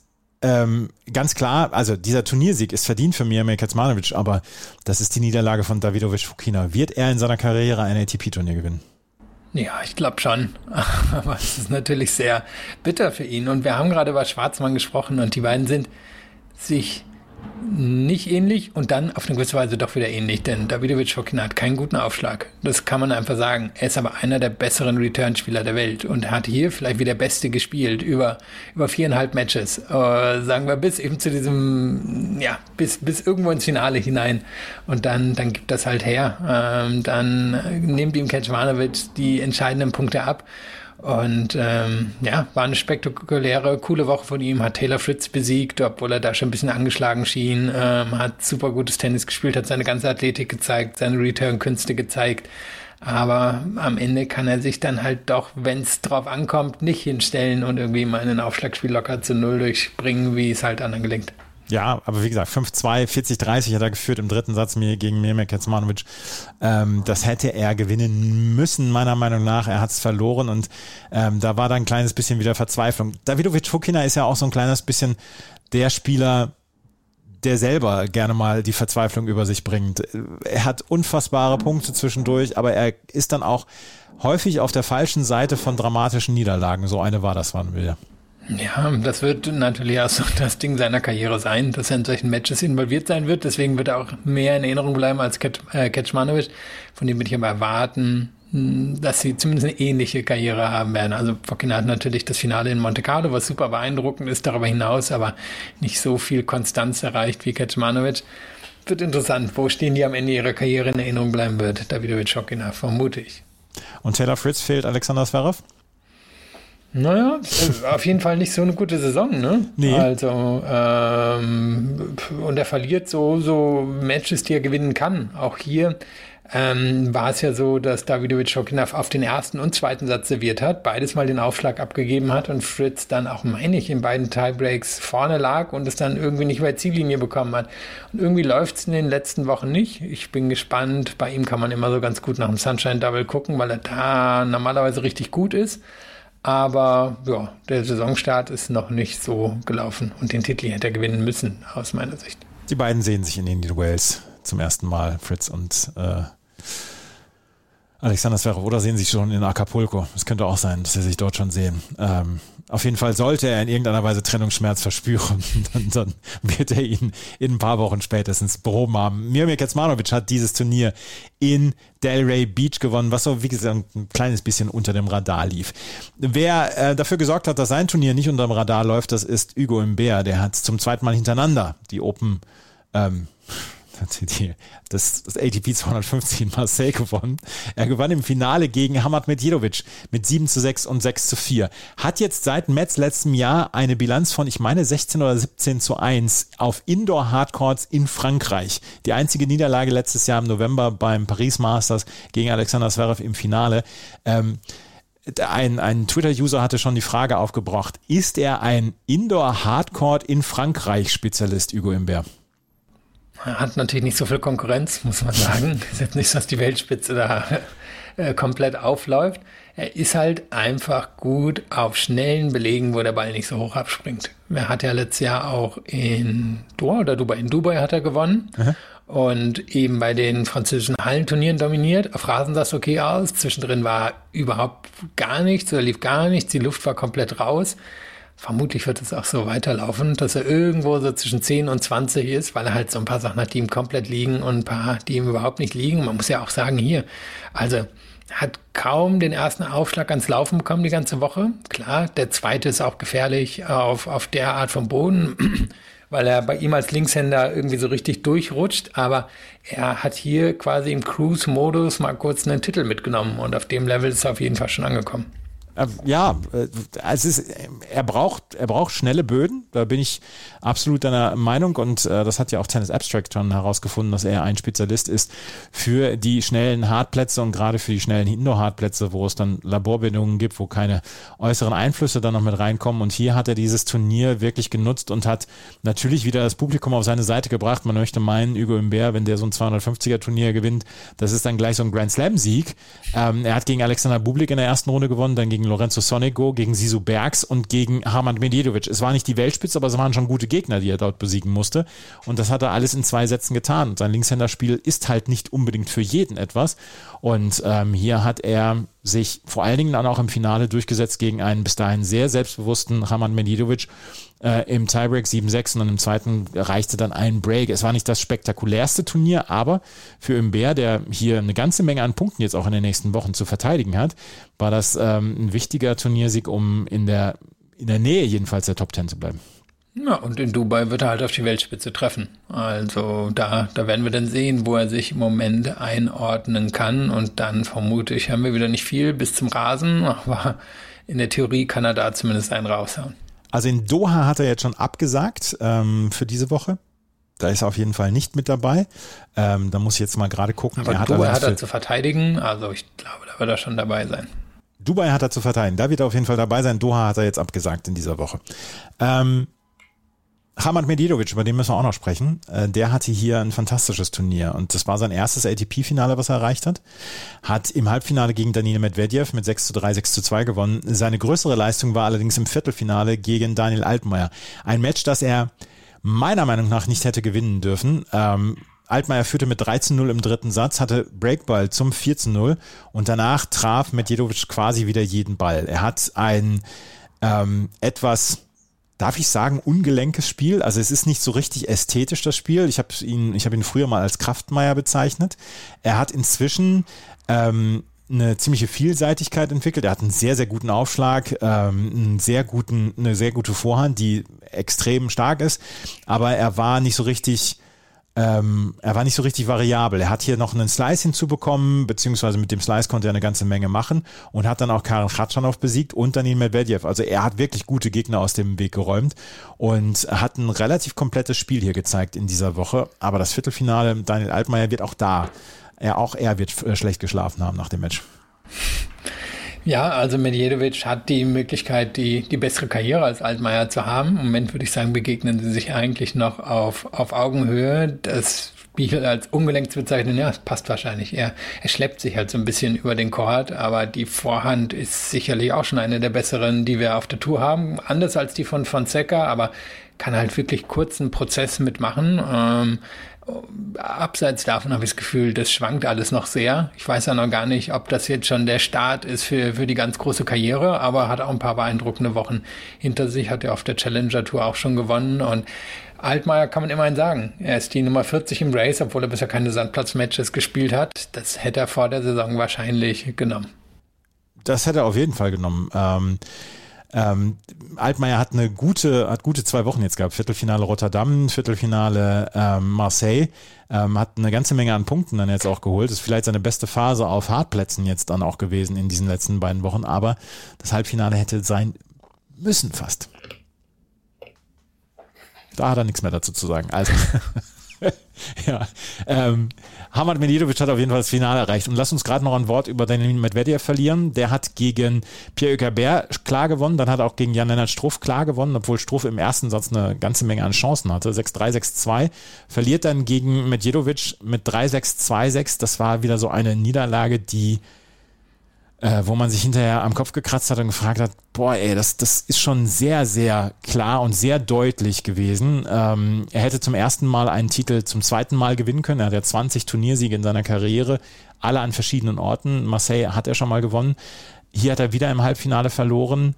ganz klar, also dieser Turniersieg ist verdient für Miomir Kecmanovic, aber das ist die Niederlage von Davidovich Fokina. Wird er in seiner Karriere ein ATP-Turnier gewinnen? Ja, ich glaube schon. Aber es ist natürlich sehr bitter für ihn. Und wir haben gerade über Schwartzman gesprochen und die beiden sind sich nicht ähnlich und dann auf eine gewisse Weise doch wieder ähnlich, denn Davidovich Fokina hat keinen guten Aufschlag. Das kann man einfach sagen. Er ist aber einer der besseren Return-Spieler der Welt und er hat hier vielleicht wie der Beste gespielt über 4,5 Matches. Sagen wir bis eben zu diesem, bis irgendwo ins Finale hinein und dann gibt das halt her. Dann nimmt ihm Kecmanovic die entscheidenden Punkte ab. Und war eine spektakuläre, coole Woche von ihm, hat Taylor Fritz besiegt, obwohl er da schon ein bisschen angeschlagen schien, hat super gutes Tennis gespielt, hat seine ganze Athletik gezeigt, seine Return-Künste gezeigt, aber am Ende kann er sich dann halt doch, wenn es drauf ankommt, nicht hinstellen und irgendwie mal in ein Aufschlagspiel locker zu 0 durchspringen, wie es halt anderen gelingt. Ja, aber wie gesagt, 5-2, 40-30 hat er geführt im dritten Satz gegen Miomir Kecmanovic. Das hätte er gewinnen müssen, meiner Meinung nach. Er hat es verloren und da war dann ein kleines bisschen wieder Verzweiflung. Davidovich Fokina ist ja auch so ein kleines bisschen der Spieler, der selber gerne mal die Verzweiflung über sich bringt. Er hat unfassbare Punkte zwischendurch, aber er ist dann auch häufig auf der falschen Seite von dramatischen Niederlagen. So eine war das, waren wir. Ja, das wird natürlich auch so das Ding seiner Karriere sein, dass er in solchen Matches involviert sein wird. Deswegen wird er auch mehr in Erinnerung bleiben als Kecmanovic. Von dem würde ich aber erwarten, dass sie zumindest eine ähnliche Karriere haben werden. Also Fokina hat natürlich das Finale in Monte Carlo, was super beeindruckend ist, darüber hinaus aber nicht so viel Konstanz erreicht wie Kecmanovic. Wird interessant, wo stehen die am Ende ihrer Karriere in Erinnerung bleiben wird. Davidovich Fokina, vermute ich. Und Taylor Fritz fehlt Alexander Zverev? Naja, auf jeden Fall nicht so eine gute Saison, ne? Nee. Also, und er verliert so Matches, die er gewinnen kann. Auch hier war es ja so, dass Davidovich Fokina auf den ersten und zweiten Satz serviert hat, beides mal den Aufschlag abgegeben hat und Fritz dann auch, meine ich, in beiden Tiebreaks vorne lag und es dann irgendwie nicht über die Ziellinie bekommen hat. Und irgendwie läuft es in den letzten Wochen nicht. Ich bin gespannt. Bei ihm kann man immer so ganz gut nach dem Sunshine Double gucken, weil er da normalerweise richtig gut ist. Aber ja, der Saisonstart ist noch nicht so gelaufen und den Titel hätte er gewinnen müssen, aus meiner Sicht. Die beiden sehen sich in Indian Wells zum ersten Mal, Fritz und Alexander Zverev, oder sehen sich schon in Acapulco. Es könnte auch sein, dass sie sich dort schon sehen. Auf jeden Fall sollte er in irgendeiner Weise Trennungsschmerz verspüren, dann wird er ihn in ein paar Wochen spätestens behoben haben. Miomir Kecmanovic hat dieses Turnier in Delray Beach gewonnen, was so, wie gesagt, ein kleines bisschen unter dem Radar lief. Wer dafür gesorgt hat, dass sein Turnier nicht unter dem Radar läuft, das ist Hugo Humbert. Der hat zum zweiten Mal hintereinander die Open das ATP 250 in Marseille gewonnen. Er gewann im Finale gegen Hamad Medjedovic mit 7:6 und 6:4. Hat jetzt seit Metz letztem Jahr eine Bilanz von, ich meine, 16 oder 17:1 auf Indoor-Hardcourts in Frankreich. Die einzige Niederlage letztes Jahr im November beim Paris Masters gegen Alexander Zverev im Finale. Ein Twitter-User hatte schon die Frage aufgebracht, ist er ein Indoor-Hardcourt in Frankreich-Spezialist, Hugo Humbert? Er hat natürlich nicht so viel Konkurrenz, muss man sagen. Es ist jetzt nicht so, dass die Weltspitze da komplett aufläuft. Er ist halt einfach gut auf schnellen Belegen, wo der Ball nicht so hoch abspringt. Er hat ja letztes Jahr auch in Dubai hat er gewonnen. Mhm. Und eben bei den französischen Hallenturnieren dominiert. Auf Rasen sah es okay aus. Zwischendrin war überhaupt gar nichts oder lief gar nichts. Die Luft war komplett raus. Vermutlich wird es auch so weiterlaufen, dass er irgendwo so zwischen 10 und 20 ist, weil er halt so ein paar Sachen hat, die ihm komplett liegen und ein paar, die ihm überhaupt nicht liegen. Man muss ja auch sagen, hier, also hat kaum den ersten Aufschlag ans Laufen bekommen die ganze Woche. Klar, der zweite ist auch gefährlich auf der Art von Boden, weil er bei ihm als Linkshänder irgendwie so richtig durchrutscht. Aber er hat hier quasi im Cruise-Modus mal kurz einen Titel mitgenommen und auf dem Level ist er auf jeden Fall schon angekommen. Ja, er braucht schnelle Böden, da bin ich absolut deiner Meinung und das hat ja auch Tennis Abstract schon herausgefunden, dass er ein Spezialist ist für die schnellen Hartplätze und gerade für die schnellen Indoor-Hartplätze, wo es dann Laborbedingungen gibt, wo keine äußeren Einflüsse dann noch mit reinkommen und hier hat er dieses Turnier wirklich genutzt und hat natürlich wieder das Publikum auf seine Seite gebracht. Man möchte meinen, Hugo Humbert, wenn der so ein 250er Turnier gewinnt, das ist dann gleich so ein Grand Slam-Sieg. Er hat gegen Alexander Bublik in der ersten Runde gewonnen, dann gegen Lorenzo Sonego, gegen Sisu Bergs und gegen Hamad Medjedovic. Es war nicht die Weltspitze, aber es waren schon gute Gegner, die er dort besiegen musste. Und das hat er alles in 2 Sätzen getan. Und sein Linkshänderspiel ist halt nicht unbedingt für jeden etwas. Und hier hat er sich vor allen Dingen dann auch im Finale durchgesetzt gegen einen bis dahin sehr selbstbewussten Hamad Medjedovic im Tiebreak 7:6 und im zweiten reichte dann ein Break. Es war nicht das spektakulärste Turnier, aber für Humbert, der hier eine ganze Menge an Punkten jetzt auch in den nächsten Wochen zu verteidigen hat, war das ein wichtiger Turniersieg, um in der Nähe jedenfalls der Top 10 zu bleiben. Ja, und in Dubai wird er halt auf die Weltspitze treffen. Also da werden wir dann sehen, wo er sich im Moment einordnen kann. Und dann vermute ich, haben wir wieder nicht viel bis zum Rasen, aber in der Theorie kann er da zumindest einen raushauen. Also in Doha hat er jetzt schon abgesagt für diese Woche. Da ist er auf jeden Fall nicht mit dabei. Da muss ich jetzt mal gerade gucken. Aber Dubai hat er zu verteidigen. Also ich glaube, da wird er schon dabei sein. Dubai hat er zu verteidigen. Da wird er auf jeden Fall dabei sein. Doha hat er jetzt abgesagt in dieser Woche. Hamad Medjedovic, über den müssen wir auch noch sprechen. Der hatte hier ein fantastisches Turnier und das war sein erstes ATP-Finale, was er erreicht hat. Hat im Halbfinale gegen Daniil Medvedev mit 6:3, 6:2 gewonnen. Seine größere Leistung war allerdings im Viertelfinale gegen Daniel Altmaier. Ein Match, das er meiner Meinung nach nicht hätte gewinnen dürfen. Altmaier führte mit 13:0 im dritten Satz, hatte Breakball zum 14:0 und danach traf Medjedovic quasi wieder jeden Ball. Er hat ein etwas, darf ich sagen, ungelenkes Spiel. Also es ist nicht so richtig ästhetisch, das Spiel. Ich habe ihn früher mal als Kraftmeier bezeichnet. Er hat inzwischen eine ziemliche Vielseitigkeit entwickelt. Er hat einen sehr, sehr guten Aufschlag, eine sehr gute Vorhand, die extrem stark ist. Aber er war nicht so richtig variabel. Er hat hier noch einen Slice hinzubekommen, beziehungsweise mit dem Slice konnte er eine ganze Menge machen und hat dann auch Karen Khachanov besiegt und Daniil Medvedev. Also er hat wirklich gute Gegner aus dem Weg geräumt und hat ein relativ komplettes Spiel hier gezeigt in dieser Woche. Aber das Viertelfinale, Daniel Altmaier wird auch da er wird schlecht geschlafen haben nach dem Match. Ja, also Medjedovic hat die Möglichkeit, die bessere Karriere als Altmaier zu haben. Im Moment würde ich sagen, begegnen sie sich eigentlich noch auf Augenhöhe. Das Spiel als ungelenkt zu bezeichnen, ja, das passt wahrscheinlich. Er schleppt sich halt so ein bisschen über den Court, aber die Vorhand ist sicherlich auch schon eine der besseren, die wir auf der Tour haben. Anders als die von Fonseca, aber kann halt wirklich kurzen Prozess mitmachen. Abseits davon habe ich das Gefühl, das schwankt alles noch sehr. Ich weiß ja noch gar nicht, ob das jetzt schon der Start ist für die ganz große Karriere, aber hat auch ein paar beeindruckende Wochen hinter sich, hat ja auf der Challenger Tour auch schon gewonnen und Altmaier kann man immerhin sagen. Er ist die Nummer 40 im Race, obwohl er bisher keine Sandplatz-Matches gespielt hat. Das hätte er vor der Saison wahrscheinlich genommen. Das hätte er auf jeden Fall genommen. Altmaier hat gute 2 Wochen jetzt gehabt. Viertelfinale Rotterdam, Viertelfinale Marseille. Hat eine ganze Menge an Punkten dann jetzt auch geholt. Ist vielleicht seine beste Phase auf Hartplätzen jetzt dann auch gewesen in diesen letzten beiden Wochen. Aber das Halbfinale hätte sein müssen fast. Da hat er nichts mehr dazu zu sagen. Also, ja. Hamad Medjedovic hat auf jeden Fall das Finale erreicht. Und lass uns gerade noch ein Wort über Daniil Medvedev verlieren. Der hat gegen Pierre Hugerbert klar gewonnen. Dann hat er auch gegen Jan-Lennart Struff klar gewonnen, obwohl Struff im ersten Satz eine ganze Menge an Chancen hatte. 6-3, 6-2. Verliert dann gegen Medjedovic mit 3-6, 2-6. Das war wieder so eine Niederlage, die wo man sich hinterher am Kopf gekratzt hat und gefragt hat, boah ey, das ist schon sehr, sehr klar und sehr deutlich gewesen. Er hätte zum ersten Mal einen Titel zum zweiten Mal gewinnen können. Er hat ja 20 Turniersiege in seiner Karriere, alle an verschiedenen Orten. Marseille hat er schon mal gewonnen. Hier hat er wieder im Halbfinale verloren.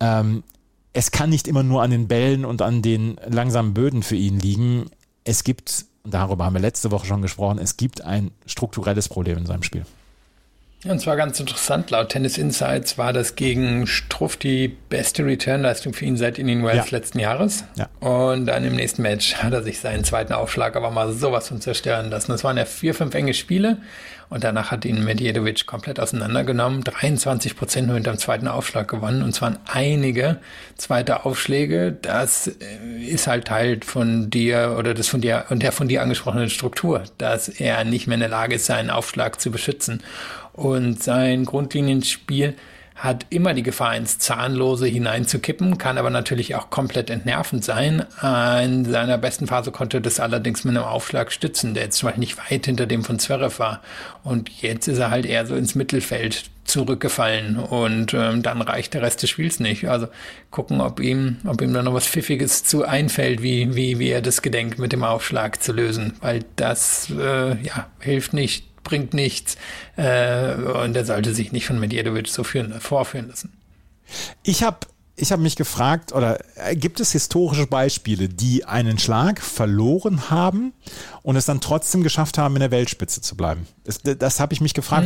Es kann nicht immer nur an den Bällen und an den langsamen Böden für ihn liegen. Es gibt, und darüber haben wir letzte Woche schon gesprochen, es gibt ein strukturelles Problem in seinem Spiel. Und zwar ganz interessant, laut Tennis Insights war das gegen Struff die beste Return-Leistung für ihn seit Indian Wells letzten Jahres. Ja. Und dann im nächsten Match hat er sich seinen zweiten Aufschlag aber mal sowas von zerstören lassen. Das waren ja 4-5 enge Spiele und danach hat ihn Medjedovic komplett auseinandergenommen. 23% nur hinterm zweiten Aufschlag gewonnen und zwar einige zweite Aufschläge. Das ist halt Teil von dir oder das von dir und der von dir angesprochenen Struktur, dass er nicht mehr in der Lage ist, seinen Aufschlag zu beschützen. Und sein Grundlinienspiel hat immer die Gefahr, ins Zahnlose hineinzukippen, kann aber natürlich auch komplett entnervend sein. In seiner besten Phase konnte das allerdings mit einem Aufschlag stützen, der jetzt zum Beispiel nicht weit hinter dem von Zverev war. Und jetzt ist er halt eher so ins Mittelfeld zurückgefallen und dann reicht der Rest des Spiels nicht. Also gucken, ob ihm da noch was Pfiffiges zu einfällt, wie er das gedenkt, mit dem Aufschlag zu lösen, weil das hilft nicht, bringt nichts und er sollte sich nicht von Medjedovic so vorführen lassen. Ich hab mich gefragt, oder gibt es historische Beispiele, die einen Schlag verloren haben und es dann trotzdem geschafft haben, in der Weltspitze zu bleiben? Das habe ich mich gefragt.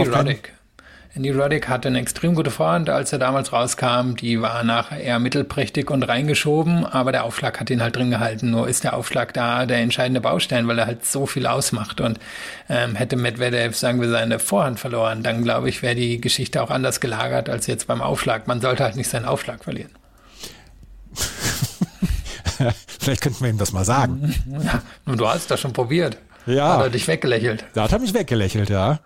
Andy Roddick hatte eine extrem gute Vorhand, als er damals rauskam. Die war nachher eher mittelprächtig und reingeschoben, aber der Aufschlag hat ihn halt drin gehalten. Nur ist der Aufschlag da der entscheidende Baustein, weil er halt so viel ausmacht. Und hätte Medvedev, sagen wir, seine Vorhand verloren, dann glaube ich, wäre die Geschichte auch anders gelagert als jetzt beim Aufschlag. Man sollte halt nicht seinen Aufschlag verlieren. Vielleicht könnten wir ihm das mal sagen. Ja, nun, du hast das schon probiert. Ja. Hat er dich weggelächelt? Da hat er mich weggelächelt, ja.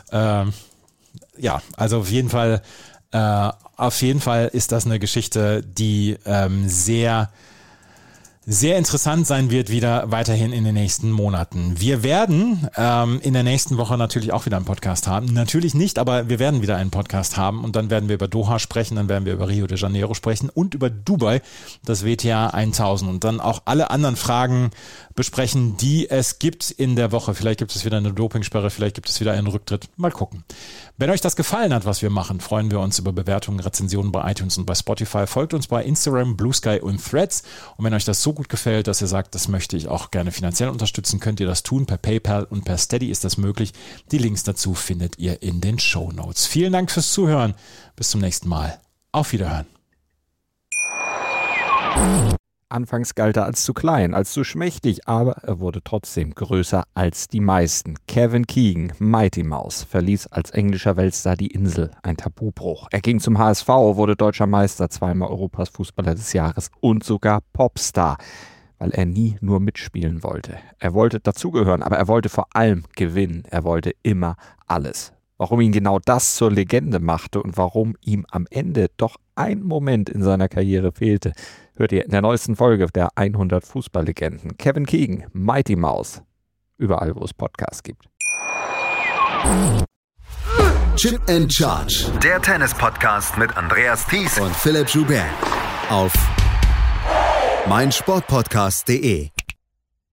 Ja, also auf jeden Fall ist das eine Geschichte, die sehr, sehr interessant sein wird wieder weiterhin in den nächsten Monaten. Wir werden in der nächsten Woche natürlich auch wieder einen Podcast haben. Natürlich nicht, aber wir werden wieder einen Podcast haben und dann werden wir über Doha sprechen, dann werden wir über Rio de Janeiro sprechen und über Dubai, das WTA 1000 und dann auch alle anderen Fragen besprechen, die es gibt in der Woche. Vielleicht gibt es wieder eine Dopingsperre, vielleicht gibt es wieder einen Rücktritt. Mal gucken. Wenn euch das gefallen hat, was wir machen, freuen wir uns über Bewertungen, Rezensionen bei iTunes und bei Spotify. Folgt uns bei Instagram, Blue Sky und Threads. Und wenn euch das so gut gefällt, dass ihr sagt, das möchte ich auch gerne finanziell unterstützen, könnt ihr das tun. Per PayPal und per Steady ist das möglich. Die Links dazu findet ihr in den Shownotes. Vielen Dank fürs Zuhören. Bis zum nächsten Mal. Auf Wiederhören. Anfangs galt er als zu klein, als zu schmächtig, aber er wurde trotzdem größer als die meisten. Kevin Keegan, Mighty Mouse, verließ als englischer Weltstar die Insel, ein Tabubruch. Er ging zum HSV, wurde deutscher Meister, zweimal Europas Fußballer des Jahres und sogar Popstar. weil er nie nur mitspielen wollte. Er wollte dazugehören, aber er wollte vor allem gewinnen. Er wollte immer alles. Warum ihn genau das zur Legende machte und warum ihm am Ende doch ein Moment in seiner Karriere fehlte, hört ihr in der neuesten Folge der 100 Fußballlegenden. Kevin Keegan, Mighty Mouse. Überall, wo es Podcasts gibt. Chip and Charge. Der Tennis-Podcast mit Andreas Thies Und Philipp Joubert. Auf meinsportpodcast.de.